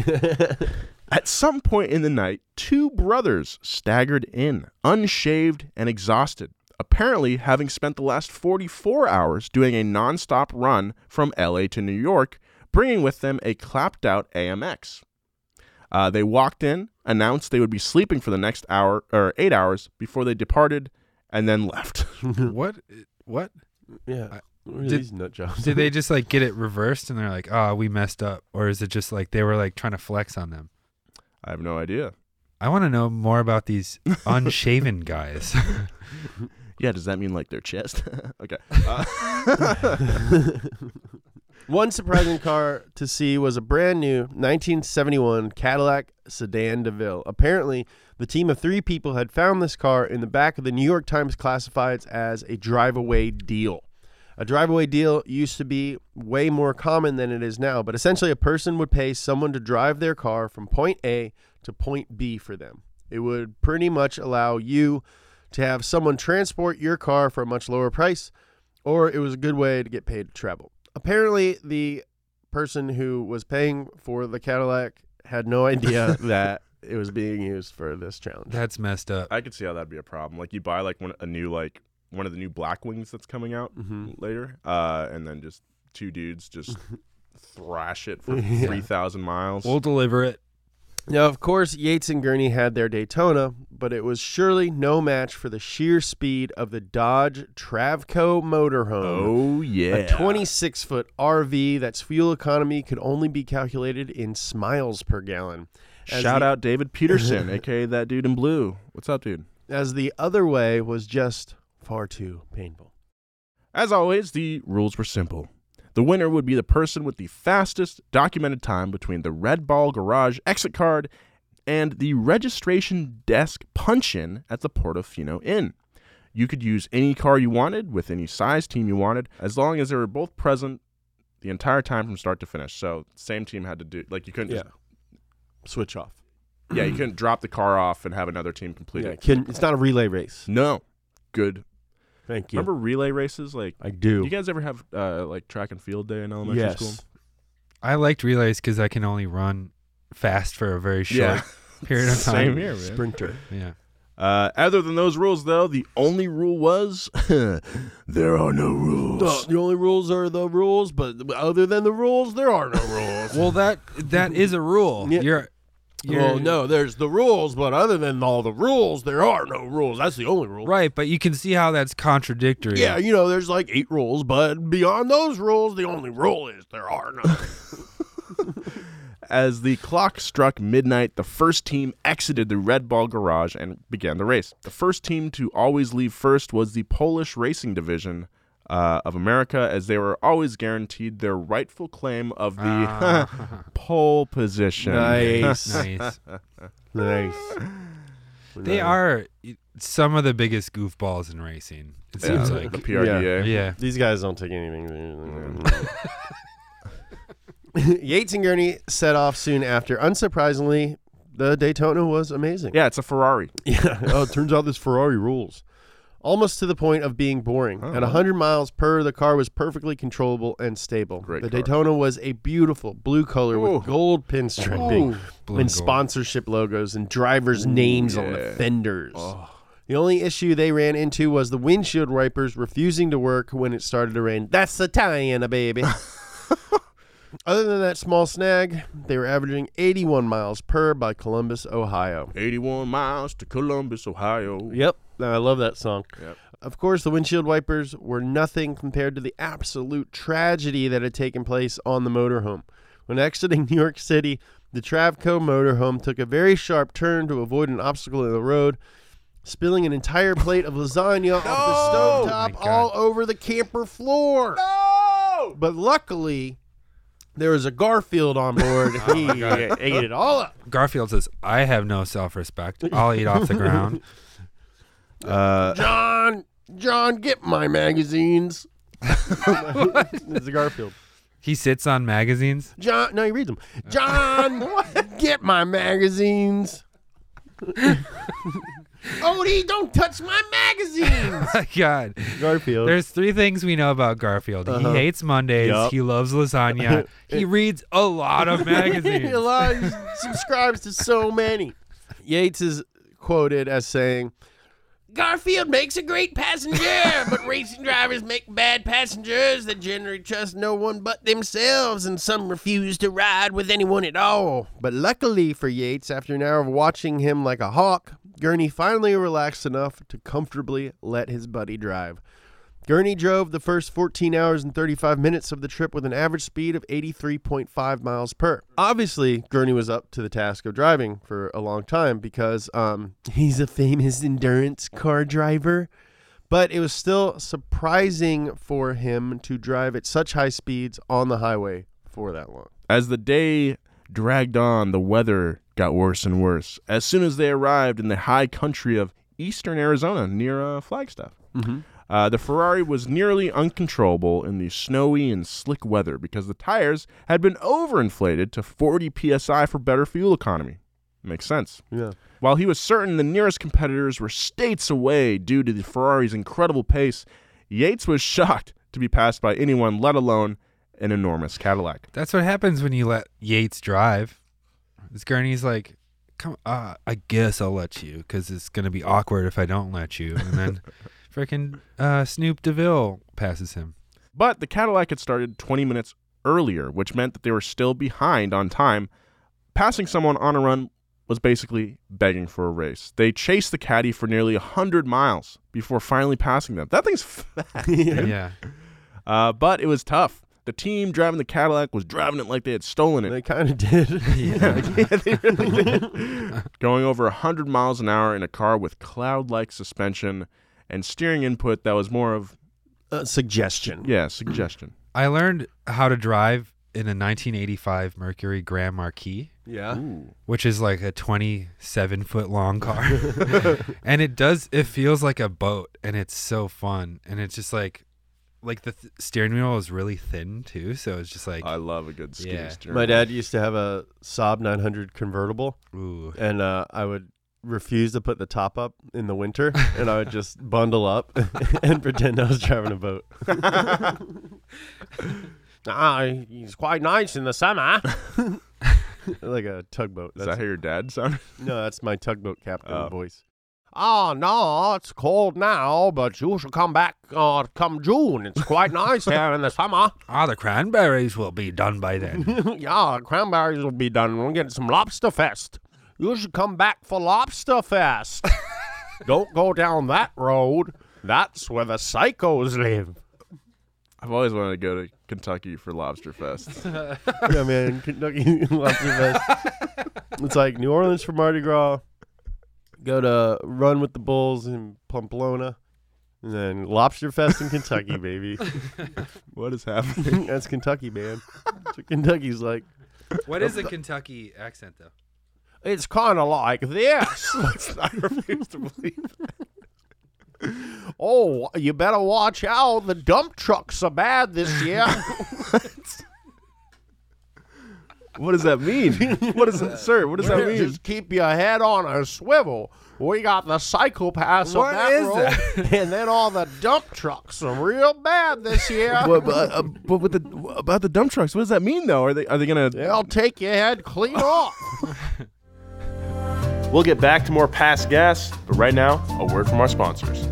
At some point in the night, two brothers staggered in, unshaved and exhausted, apparently having spent the last forty-four hours doing a nonstop run from L A to New York, bringing with them a clapped-out A M X. Uh, they walked in, announced they would be sleeping for the next hour or eight hours before they departed, and then left. What? What? Yeah. I- What are did- these nut jobs? Did they just like get it reversed and they're like, oh, we messed up? Or is it just like they were like trying to flex on them? I have no idea. I want to know more about these unshaven guys. Yeah, does that mean like their chest? Okay. Uh, One surprising car to see was a brand new nineteen seventy-one Cadillac Sedan DeVille. Apparently, the team of three people had found this car in the back of the New York Times classifieds as a drive-away deal. A drive-away deal used to be way more common than it is now, but essentially a person would pay someone to drive their car from point A to point B for them. It would pretty much allow you to have someone transport your car for a much lower price, or it was a good way to get paid to travel. Apparently, the person who was paying for the Cadillac had no idea that it was being used for this challenge. That's messed up. I could see how that'd be a problem. Like you buy like one a new like one of the new Blackwings that's coming out Mhm. later, uh, and then just two dudes just thrash it for Yeah. three thousand miles. We'll deliver it. Now, of course, Yates and Gurney had their Daytona, but it was surely no match for the sheer speed of the Dodge Travco motorhome. oh yeah, A twenty-six foot R V that's fuel economy could only be calculated in miles per gallon. As Shout the- out David Peterson, aka that dude in blue. What's up, dude? As the other way was just far too painful. As always, the rules were simple. The winner would be the person with the fastest documented time between the Red Ball Garage exit card and the registration desk punch-in at the Portofino Inn. You could use any car you wanted with any size team you wanted, as long as they were both present the entire time from start to finish. So same team had to do, like you couldn't just, Switch off. yeah, you couldn't drop the car off and have another team complete Yeah, it. can, it's not a relay race. No. Good. Thank you. Remember relay races? Like, I do. you guys ever have uh, like track and field day in elementary yes. school? I liked relays because I can only run fast for a very short period of time. Same here, man. Sprinter. Yeah. Uh, other than those rules, though, the only rule was there are no rules. The, the only rules are the rules, but other than the rules, there are no rules. Well, that that is a rule. Yeah. You're you're, Well, no, there's the rules, but other than all the rules, there are no rules. That's the only rule. right, but you can see how that's contradictory. Yeah, you know, there's like eight rules, but beyond those rules, the only rule is there are none. As the clock struck midnight, the first team exited the Red Ball garage and began the race. The first team to always leave first was the Polish Racing Division uh, of America, as they were always guaranteed their rightful claim of the Ah. pole position. Nice. Nice. Nice. They are some of the biggest goofballs in racing. It Yeah, seems the like. P R D A. Yeah. These guys don't take anything. Yates and Gurney set off soon after. Unsurprisingly, the Daytona was amazing. Yeah, it's a Ferrari. Yeah. Oh, it turns out this Ferrari rules. Almost to the point of being boring. Oh. At one hundred miles per, the car was perfectly controllable and stable. Great the car. Daytona was a beautiful blue color Ooh. with gold pinstriping Blue and gold. sponsorship logos and drivers' names on the yeah. fenders. Oh. The only issue they ran into was the windshield wipers refusing to work when it started to rain. That's the Tiana, baby. Other than that small snag, they were averaging eighty-one miles per by Columbus, Ohio. eighty-one miles to Columbus, Ohio. Yep, I love that song. Yep. Of course, the windshield wipers were nothing compared to the absolute tragedy that had taken place on the motorhome. When exiting New York City, the Travco motorhome took a very sharp turn to avoid an obstacle in the road, spilling an entire plate of lasagna off the Oh stovetop my God. all over the camper floor. No! But luckily, there was a Garfield on board. He ate it all up. Garfield says, I have no self-respect. I'll eat off the ground. Uh, John, John, get my magazines. It's a Garfield. He sits on magazines. John, no, he reads them. John, get my magazines. Odie, don't touch my magazines. My God. Garfield. There's three things we know about Garfield. Uh-huh. He hates Mondays. Yup. He loves lasagna. He reads a lot of magazines. A lot, he subscribes to so many. Yates is quoted as saying, Garfield makes a great passenger, but racing drivers make bad passengers that generally trust no one but themselves, and some refuse to ride with anyone at all. but luckily for Yates, after an hour of watching him like a hawk, Gurney finally relaxed enough to comfortably let his buddy drive. Gurney drove the first fourteen hours and thirty-five minutes of the trip with an average speed of eighty-three point five miles per. Obviously, Gurney was up to the task of driving for a long time because um, he's a famous endurance car driver. But it was still surprising for him to drive at such high speeds on the highway for that long. As the day dragged on, the weather got worse and worse. As soon as they arrived in the high country of eastern Arizona near uh, Flagstaff, Mm-hmm. uh, the Ferrari was nearly uncontrollable in the snowy and slick weather because the tires had been overinflated to forty P S I for better fuel economy. Makes sense. Yeah. While he was certain the nearest competitors were states away due to the Ferrari's incredible pace, Yates was shocked to be passed by anyone, let alone an enormous Cadillac. That's what happens when you let Yates drive. This Gurney's like, come, uh, I guess I'll let you because it's going to be awkward if I don't let you. And then freaking uh, Snoop DeVille passes him. But the Cadillac had started twenty minutes earlier, which meant that they were still behind on time. Passing someone on a run was basically begging for a race. They chased the Caddy for nearly one hundred miles before finally passing them. That thing's fast. Yeah. Uh, but it was tough. The team driving the Cadillac was driving it like they had stolen it. They kind of did. Yeah. Yeah, they really did. Going over one hundred miles an hour in a car with cloud-like suspension and steering input that was more of, Uh, suggestion. yeah, suggestion. I learned how to drive in a nineteen eighty-five Mercury Grand Marquis, Yeah. which is like a twenty-seven foot long car. And it does, it feels like a boat, and it's so fun. And it's just like, like the th- steering wheel is really thin too. So it's just like, I love a good skinny Yeah. steering. My dad used to have a Saab nine hundred convertible, ooh. and uh, I would refuse to put the top up in the winter, and I would just bundle up and pretend I was driving a boat. Ah, he's quite nice in the summer. Like a tugboat. Is that That's, how your dad sounded? no, that's my tugboat captain Oh. voice. Oh, no, it's cold now, but you should come back uh, come June. It's quite nice here in the summer. Ah, the cranberries will be done by then. Yeah, cranberries will be done. We'll get some lobster fest. You should come back for Lobster Fest. Don't go down that road. That's where the psychos live. I've always wanted to go to Kentucky for Lobster Fest. Yeah, man, Kentucky Lobster Fest. It's like New Orleans for Mardi Gras. Go to Run with the Bulls in Pamplona. And then Lobster Fest in Kentucky, baby. What is happening? That's Kentucky, man. That's what Kentucky's like. What is a Kentucky accent, though? It's kind of like this. I refuse to believe it. Oh, you better watch out. The dump trucks are bad this year. What does that mean? What is it, sir? What does that mean? Just keep your head on a swivel. We got the psychopaths What on that is road, and then all the dump trucks are real bad this year. What, but, uh, but with the about the dump trucks, what does that mean though? Are they are they gonna? They'll take your head clean off. We'll get back to more Past Gas, but right now, a word from our sponsors.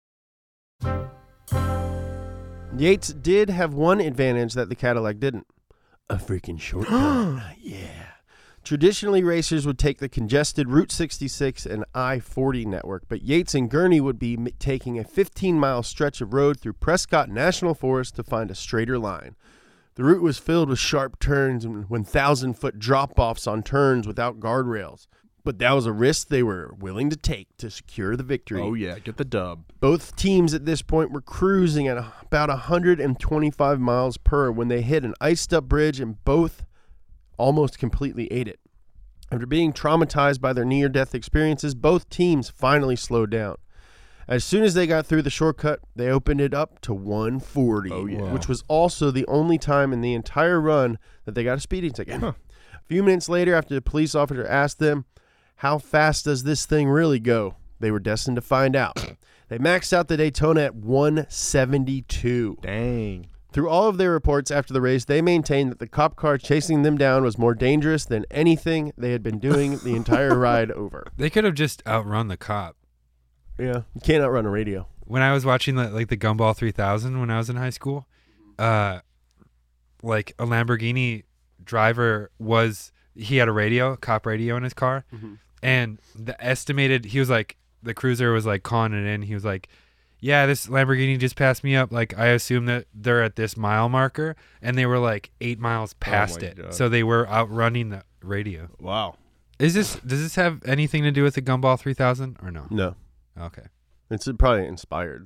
Yates did have one advantage that the Cadillac didn't. A freaking shortcut. Yeah. Traditionally, racers would take the congested Route sixty-six and I forty network, but Yates and Gurney would be m- taking a fifteen-mile stretch of road through Prescott National Forest to find a straighter line. The route was filled with sharp turns and one thousand foot drop-offs on turns without guardrails. But that was a risk they were willing to take to secure the victory. Oh yeah, get the dub. Both teams at this point were cruising at about one hundred twenty-five miles per hour when they hit an iced-up bridge, and both almost completely ate it. After being traumatized by their near-death experiences, both teams finally slowed down. As soon as they got through the shortcut, they opened it up to one forty, Oh, yeah. which was also the only time in the entire run that they got a speeding ticket. Huh. A few minutes later, after the police officer asked them, "How fast does this thing really go?" they were destined to find out. They maxed out the Daytona at one seventy-two. Dang. Through all of their reports after the race, they maintained that the cop car chasing them down was more dangerous than anything they had been doing the entire ride over. They could have just outrun the cop. Yeah, you can't outrun a radio. When I was watching the, like the Gumball three thousand when I was in high school, uh, like a Lamborghini driver was he had a radio, a cop radio in his car, Mm-hmm. and the estimated he was like the cruiser was like calling it in. He was like, "Yeah, this Lamborghini just passed me up. Like I assume that they're at this mile marker, and they were like eight miles past my it, God. so they were outrunning the radio." Wow. Is this does this have anything to do with the Gumball three thousand or no? No, Okay. it's probably inspired.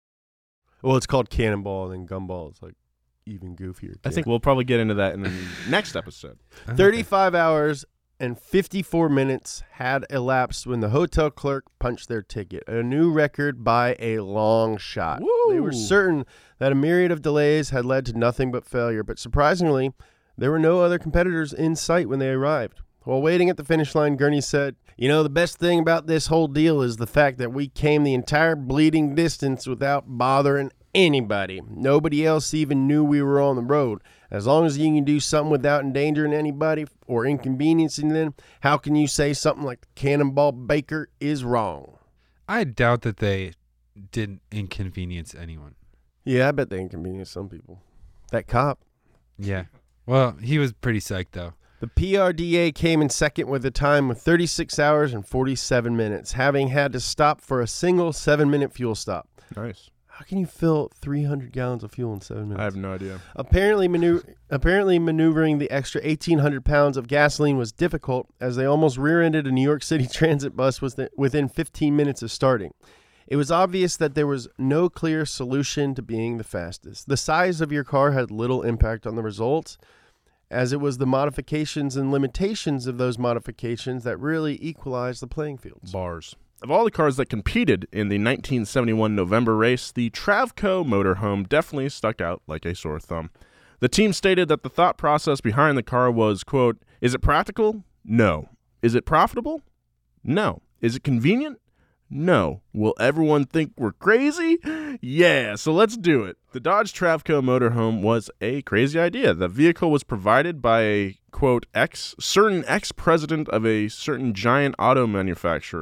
Well, it's called Cannonball, and then Gumball is like even goofier. I too. think we'll probably get into that in the next episode. Okay. thirty-five hours and fifty-four minutes had elapsed when the hotel clerk punched their ticket, a new record by a long shot. They were Woo. certain that a myriad of delays had led to nothing but failure, but surprisingly, there were no other competitors in sight when they arrived. While waiting at the finish line, Gurney said, "You know, the best thing about this whole deal is the fact that we came the entire bleeding distance without bothering anybody. Nobody else even knew we were on the road. As long as you can do something without endangering anybody or inconveniencing them, how can you say something like Cannonball Baker is wrong?" I doubt that they didn't inconvenience anyone. Yeah, I bet they inconvenienced some people. That cop. Yeah. Well, he was pretty psyched though. The P R D A came in second with a time of thirty-six hours and forty-seven minutes, having had to stop for a single seven-minute fuel stop. Nice. How can you fill three hundred gallons of fuel in seven minutes? I have no idea. Apparently, manu- apparently maneuvering the extra eighteen hundred pounds of gasoline was difficult, as they almost rear-ended a New York City transit bus was th- within fifteen minutes of starting. It was obvious that there was no clear solution to being the fastest. The size of your car had little impact on the results, as it was the modifications and limitations of those modifications that really equalized the playing fields. Bars. Of all the cars that competed in the nineteen seventy-one November race, the Travco motorhome definitely stuck out like a sore thumb. The team stated that the thought process behind the car was, quote, "Is it practical? No. Is it profitable? No. Is it convenient? No. Will everyone think we're crazy? Yeah, so let's do it." The Dodge Travco motorhome was a crazy idea. The vehicle was provided by a, quote, ex certain ex-president of a certain giant auto manufacturer.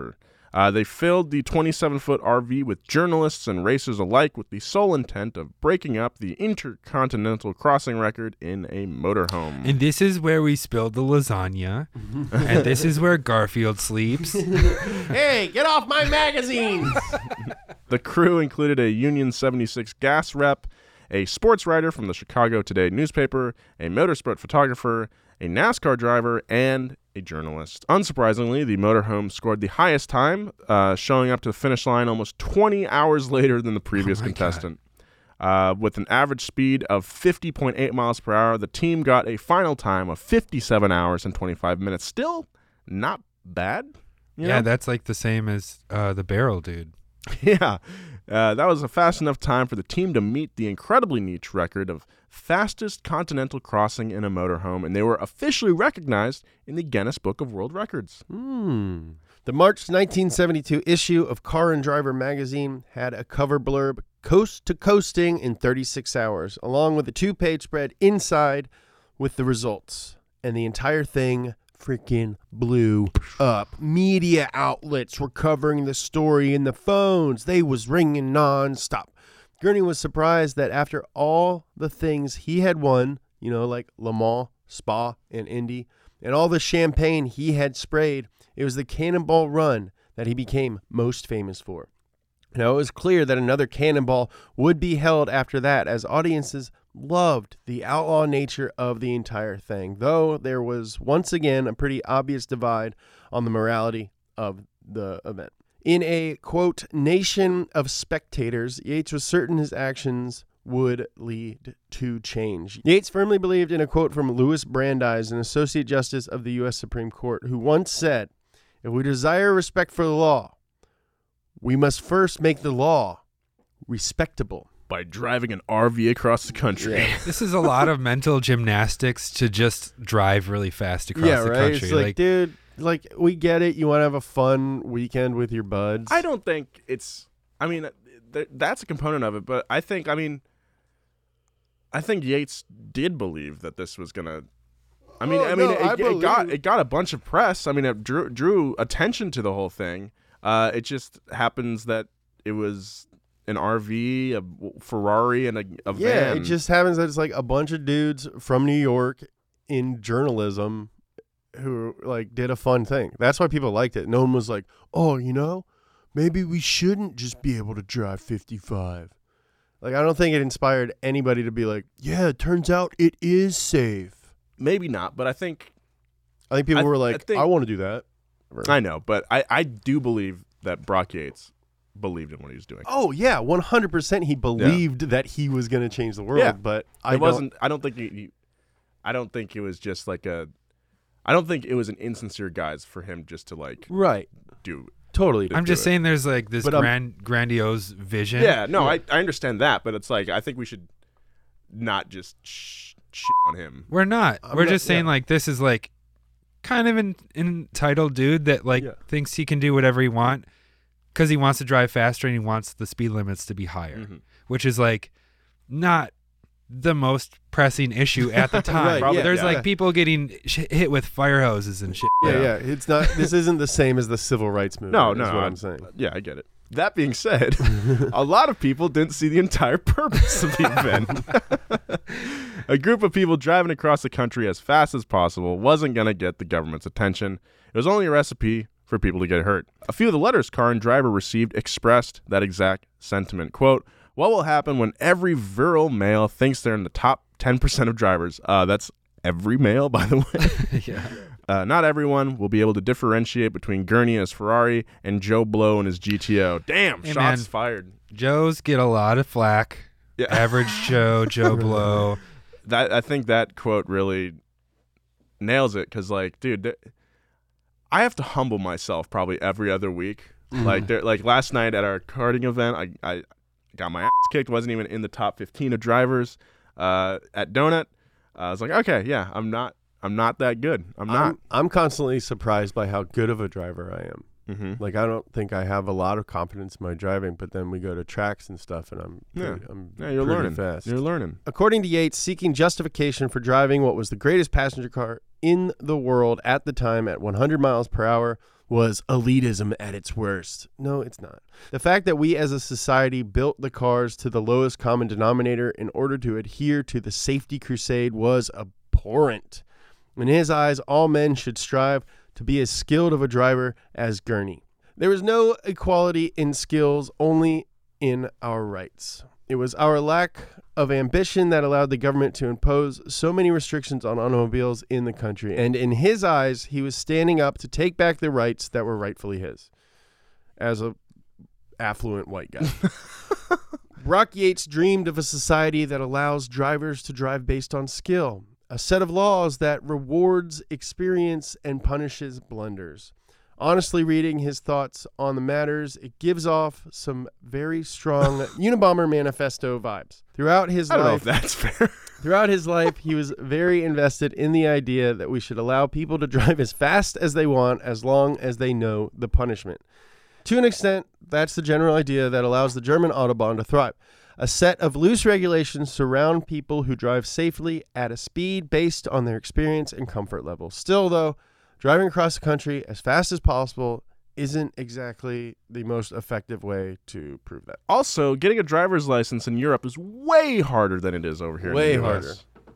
Uh, they filled the twenty-seven foot R V with journalists and racers alike with the sole intent of breaking up the intercontinental crossing record in a motorhome. And this is where we spilled the lasagna. And this is where Garfield sleeps. Hey, get off my magazines! The crew included a Union seventy-six gas rep, a sports writer from the Chicago Today newspaper, a motorsport photographer, a NASCAR driver, and a journalist. Unsurprisingly, the motorhome scored the highest time, uh, showing up to the finish line almost twenty hours later than the previous Oh contestant. Uh, with an average speed of fifty point eight miles per hour, the team got a final time of fifty-seven hours and twenty-five minutes. Still not bad. You Yeah, know? that's like the same as uh, the barrel dude. Yeah, uh, that was a fast enough time for the team to meet the incredibly niche record of fastest continental crossing in a motorhome, and they were officially recognized in the Guinness Book of World Records. Hmm. The March nineteen seventy-two issue of Car and Driver magazine had a cover blurb, "Coast to Coasting in thirty-six hours," along with a two-page spread inside with the results. And the entire thing freaking blew up. Media outlets were covering the story in the phones. They was ringing nonstop. Gurney was surprised that after all the things he had won, you know, like Le Mans, Spa, and Indy, and all the champagne he had sprayed, it was the Cannonball Run that he became most famous for. Now, it was clear that another Cannonball would be held after that, as audiences loved the outlaw nature of the entire thing, though there was once again a pretty obvious divide on the morality of the event. In a, quote, nation of spectators, Yates was certain his actions would lead to change. Yates firmly believed in a quote from Louis Brandeis, an Associate Justice of the U S Supreme Court, who once said, "If we desire respect for the law, we must first make the law respectable." By driving an R V across the country. Yeah. This is a lot of mental gymnastics to just drive really fast across yeah, the right? country. It's like, dude, like, we get it. You want to have a fun weekend with your buds. I don't think it's, I mean, th- that's a component of it, but I think, I mean, I think Yates did believe that this was going to, I mean, Oh, I mean, no, it, I it, it got believe- it got a bunch of press. I mean, it drew, drew attention to the whole thing. Uh, it just happens that it was an R V, a Ferrari, and a, a Yeah, van. it just happens that it's like a bunch of dudes from New York in journalism who like did a fun thing. That's why people liked it. No one was like, "Oh, you know, maybe we shouldn't just be able to drive fifty-five." Like, I don't think it inspired anybody to be like, "Yeah, it turns out it is safe." Maybe not, but I think I think people I- were I like, think- "I want to do that." I know, but I, I do believe that Brock Yates believed in what he was doing. Oh yeah, one hundred percent. He believed that he was going to change the world, Yeah. but I it don't- wasn't. I don't think. He, he, I don't think it was just like a. I don't think it was an insincere guise for him just to like right. do. Totally. I'm just do it. saying there's like this But, um, grand, grandiose vision. Yeah, no, I, I understand that, but it's like I think we should not just sh- shit on him. We're not. I'm We're not- just saying yeah. like this is like kind of an entitled dude that like Yeah. thinks he can do whatever he want because he wants to drive faster and he wants the speed limits to be higher, Mhm. which is like not the most pressing issue at the time. Right, Probably, yeah, There's yeah. like people getting sh- hit with fire hoses and shit. Yeah, Yeah. yeah. It's not. This isn't the same as the civil rights movement. No, is no, what I- I'm saying. Yeah, I get it. That being said, a lot of people didn't see the entire purpose of the event. A group of people driving across the country as fast as possible wasn't going to get the government's attention. It was only a recipe for people to get hurt. A few of the letters Car and Driver received expressed that exact sentiment. Quote, "What will happen when every virile male thinks they're in the top ten percent of drivers?" Uh, that's every male, by the way. yeah. Uh, not everyone will be able to differentiate between Gurney and his Ferrari and Joe Blow and his G T O. Damn, Hey, shots man. fired. Joes get a lot of flack. Yeah. Average Joe, Joe Blow. That I think that quote really nails it because, like, dude, th- I have to humble myself probably every other week. Like, there, like last night at our karting event, I, I got my ass kicked. Wasn't even in the top fifteen of drivers. Uh, at Donut, uh, I was like, okay, yeah, I'm not, I'm not that good. I'm not. I'm, I'm constantly surprised by how good of a driver I am. Mm-hmm. Like, I don't think I have a lot of confidence in my driving, but then we go to tracks and stuff, and I'm Yeah. pretty, I'm Yeah, you're pretty learning. fast. You're learning. According to Yates, seeking justification for driving what was the greatest passenger car in the world at the time at one hundred miles per hour was elitism at its worst. No, it's not. The fact that we as a society built the cars to the lowest common denominator in order to adhere to the safety crusade was abhorrent. In his eyes, all men should strive to be as skilled of a driver as Gurney. There was no equality in skills, only in our rights. It was our lack of ambition that allowed the government to impose so many restrictions on automobiles in the country. And in his eyes, he was standing up to take back the rights that were rightfully his as a affluent white guy. Brock Yates dreamed of a society that allows drivers to drive based on skill, a set of laws that rewards experience and punishes blunders. Honestly, reading his thoughts on the matters, it gives off some very strong Unabomber manifesto vibes. Throughout his I don't life, know if that's fair. throughout his life, he was very invested in the idea that we should allow people to drive as fast as they want as long as they know the punishment. To an extent, that's the general idea that allows the German Autobahn to thrive. A set of loose regulations surround people who drive safely at a speed based on their experience and comfort level. Still, though, driving across the country as fast as possible isn't exactly the most effective way to prove that. Also, getting a driver's license in Europe is way harder than it is over here Way in the U S. harder.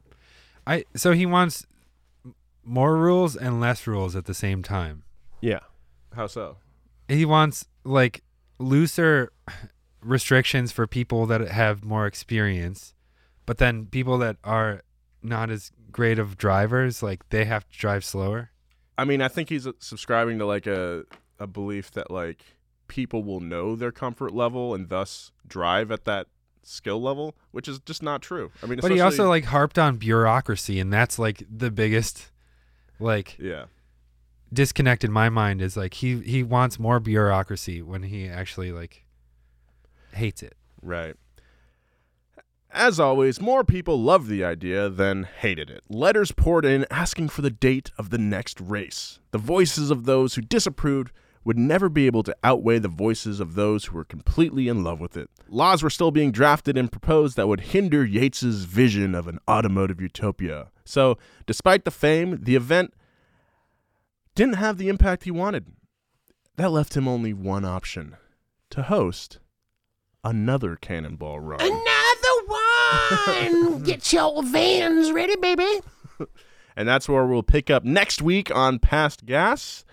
I so he wants more rules and less rules at the same time. Yeah. How so? He wants like looser restrictions for people that have more experience, but then people that are not as great of drivers, like they have to drive slower. I mean, I think he's subscribing to like a, a belief that like people will know their comfort level and thus drive at that skill level, which is just not true. I mean, But he also like harped on bureaucracy, and that's like the biggest like yeah. disconnect in my mind is like he he wants more bureaucracy when he actually like hates it. Right. As always, more people loved the idea than hated it. Letters poured in asking for the date of the next race. The voices of those who disapproved would never be able to outweigh the voices of those who were completely in love with it. Laws were still being drafted and proposed that would hinder Yates's vision of an automotive utopia. So, despite the fame, the event didn't have the impact he wanted. That left him only one option: to host another Cannonball Run. Another one! Get your vans ready, baby. And that's where we'll pick up next week on Past Gas.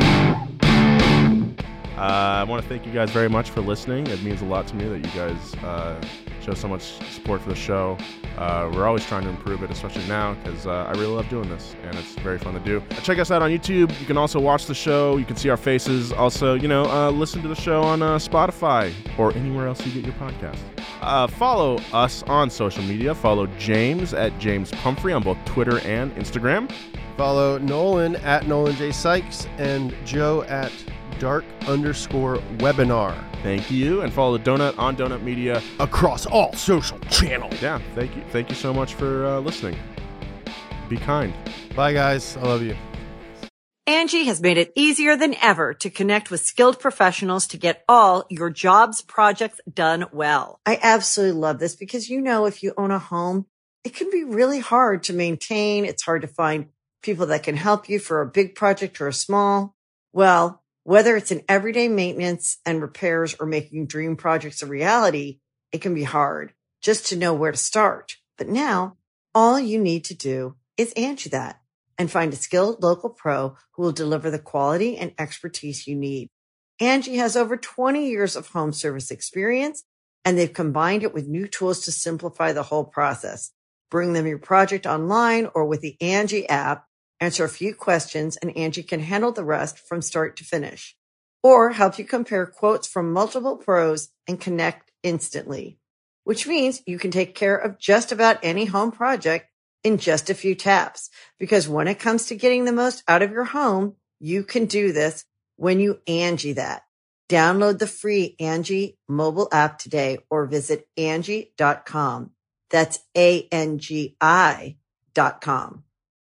Uh, I want to thank you guys very much for listening. It means a lot to me that you guys uh, show so much support for the show. Uh, we're always trying to improve it, especially now, because uh, I really love doing this, and it's very fun to do. Check us out on YouTube. You can also watch the show. You can see our faces. Also, you know, uh, listen to the show on uh, Spotify or anywhere else you get your podcast. Uh, follow us on social media. Follow James at James Pumphrey on both Twitter and Instagram. Follow Nolan at Nolan J. Sykes and Joe at dark underscore webinar. Thank you. And follow the Donut on Donut Media Across all social channels. Yeah, thank you. Thank you so much for uh, listening. Be kind. Bye, guys. I love you. Angie has made it easier than ever to connect with skilled professionals to get all your jobs projects done well. I absolutely love this because, you know, if you own a home, it can be really hard to maintain. It's hard to find people that can help you for a big project or a small. Well, whether it's in everyday maintenance and repairs or making dream projects a reality, it can be hard just to know where to start. But now, all you need to do is Angie that and find a skilled local pro who will deliver the quality and expertise you need. Angie has over twenty years of home service experience, and they've combined it with new tools to simplify the whole process. Bring them your project online or with the Angie app. Answer a few questions, and Angie can handle the rest from start to finish. Or help you compare quotes from multiple pros and connect instantly. Which means you can take care of just about any home project in just a few taps. Because when it comes to getting the most out of your home, you can do this when you Angie that. Download the free Angie mobile app today or visit Angie dot com. That's A N G I dot com.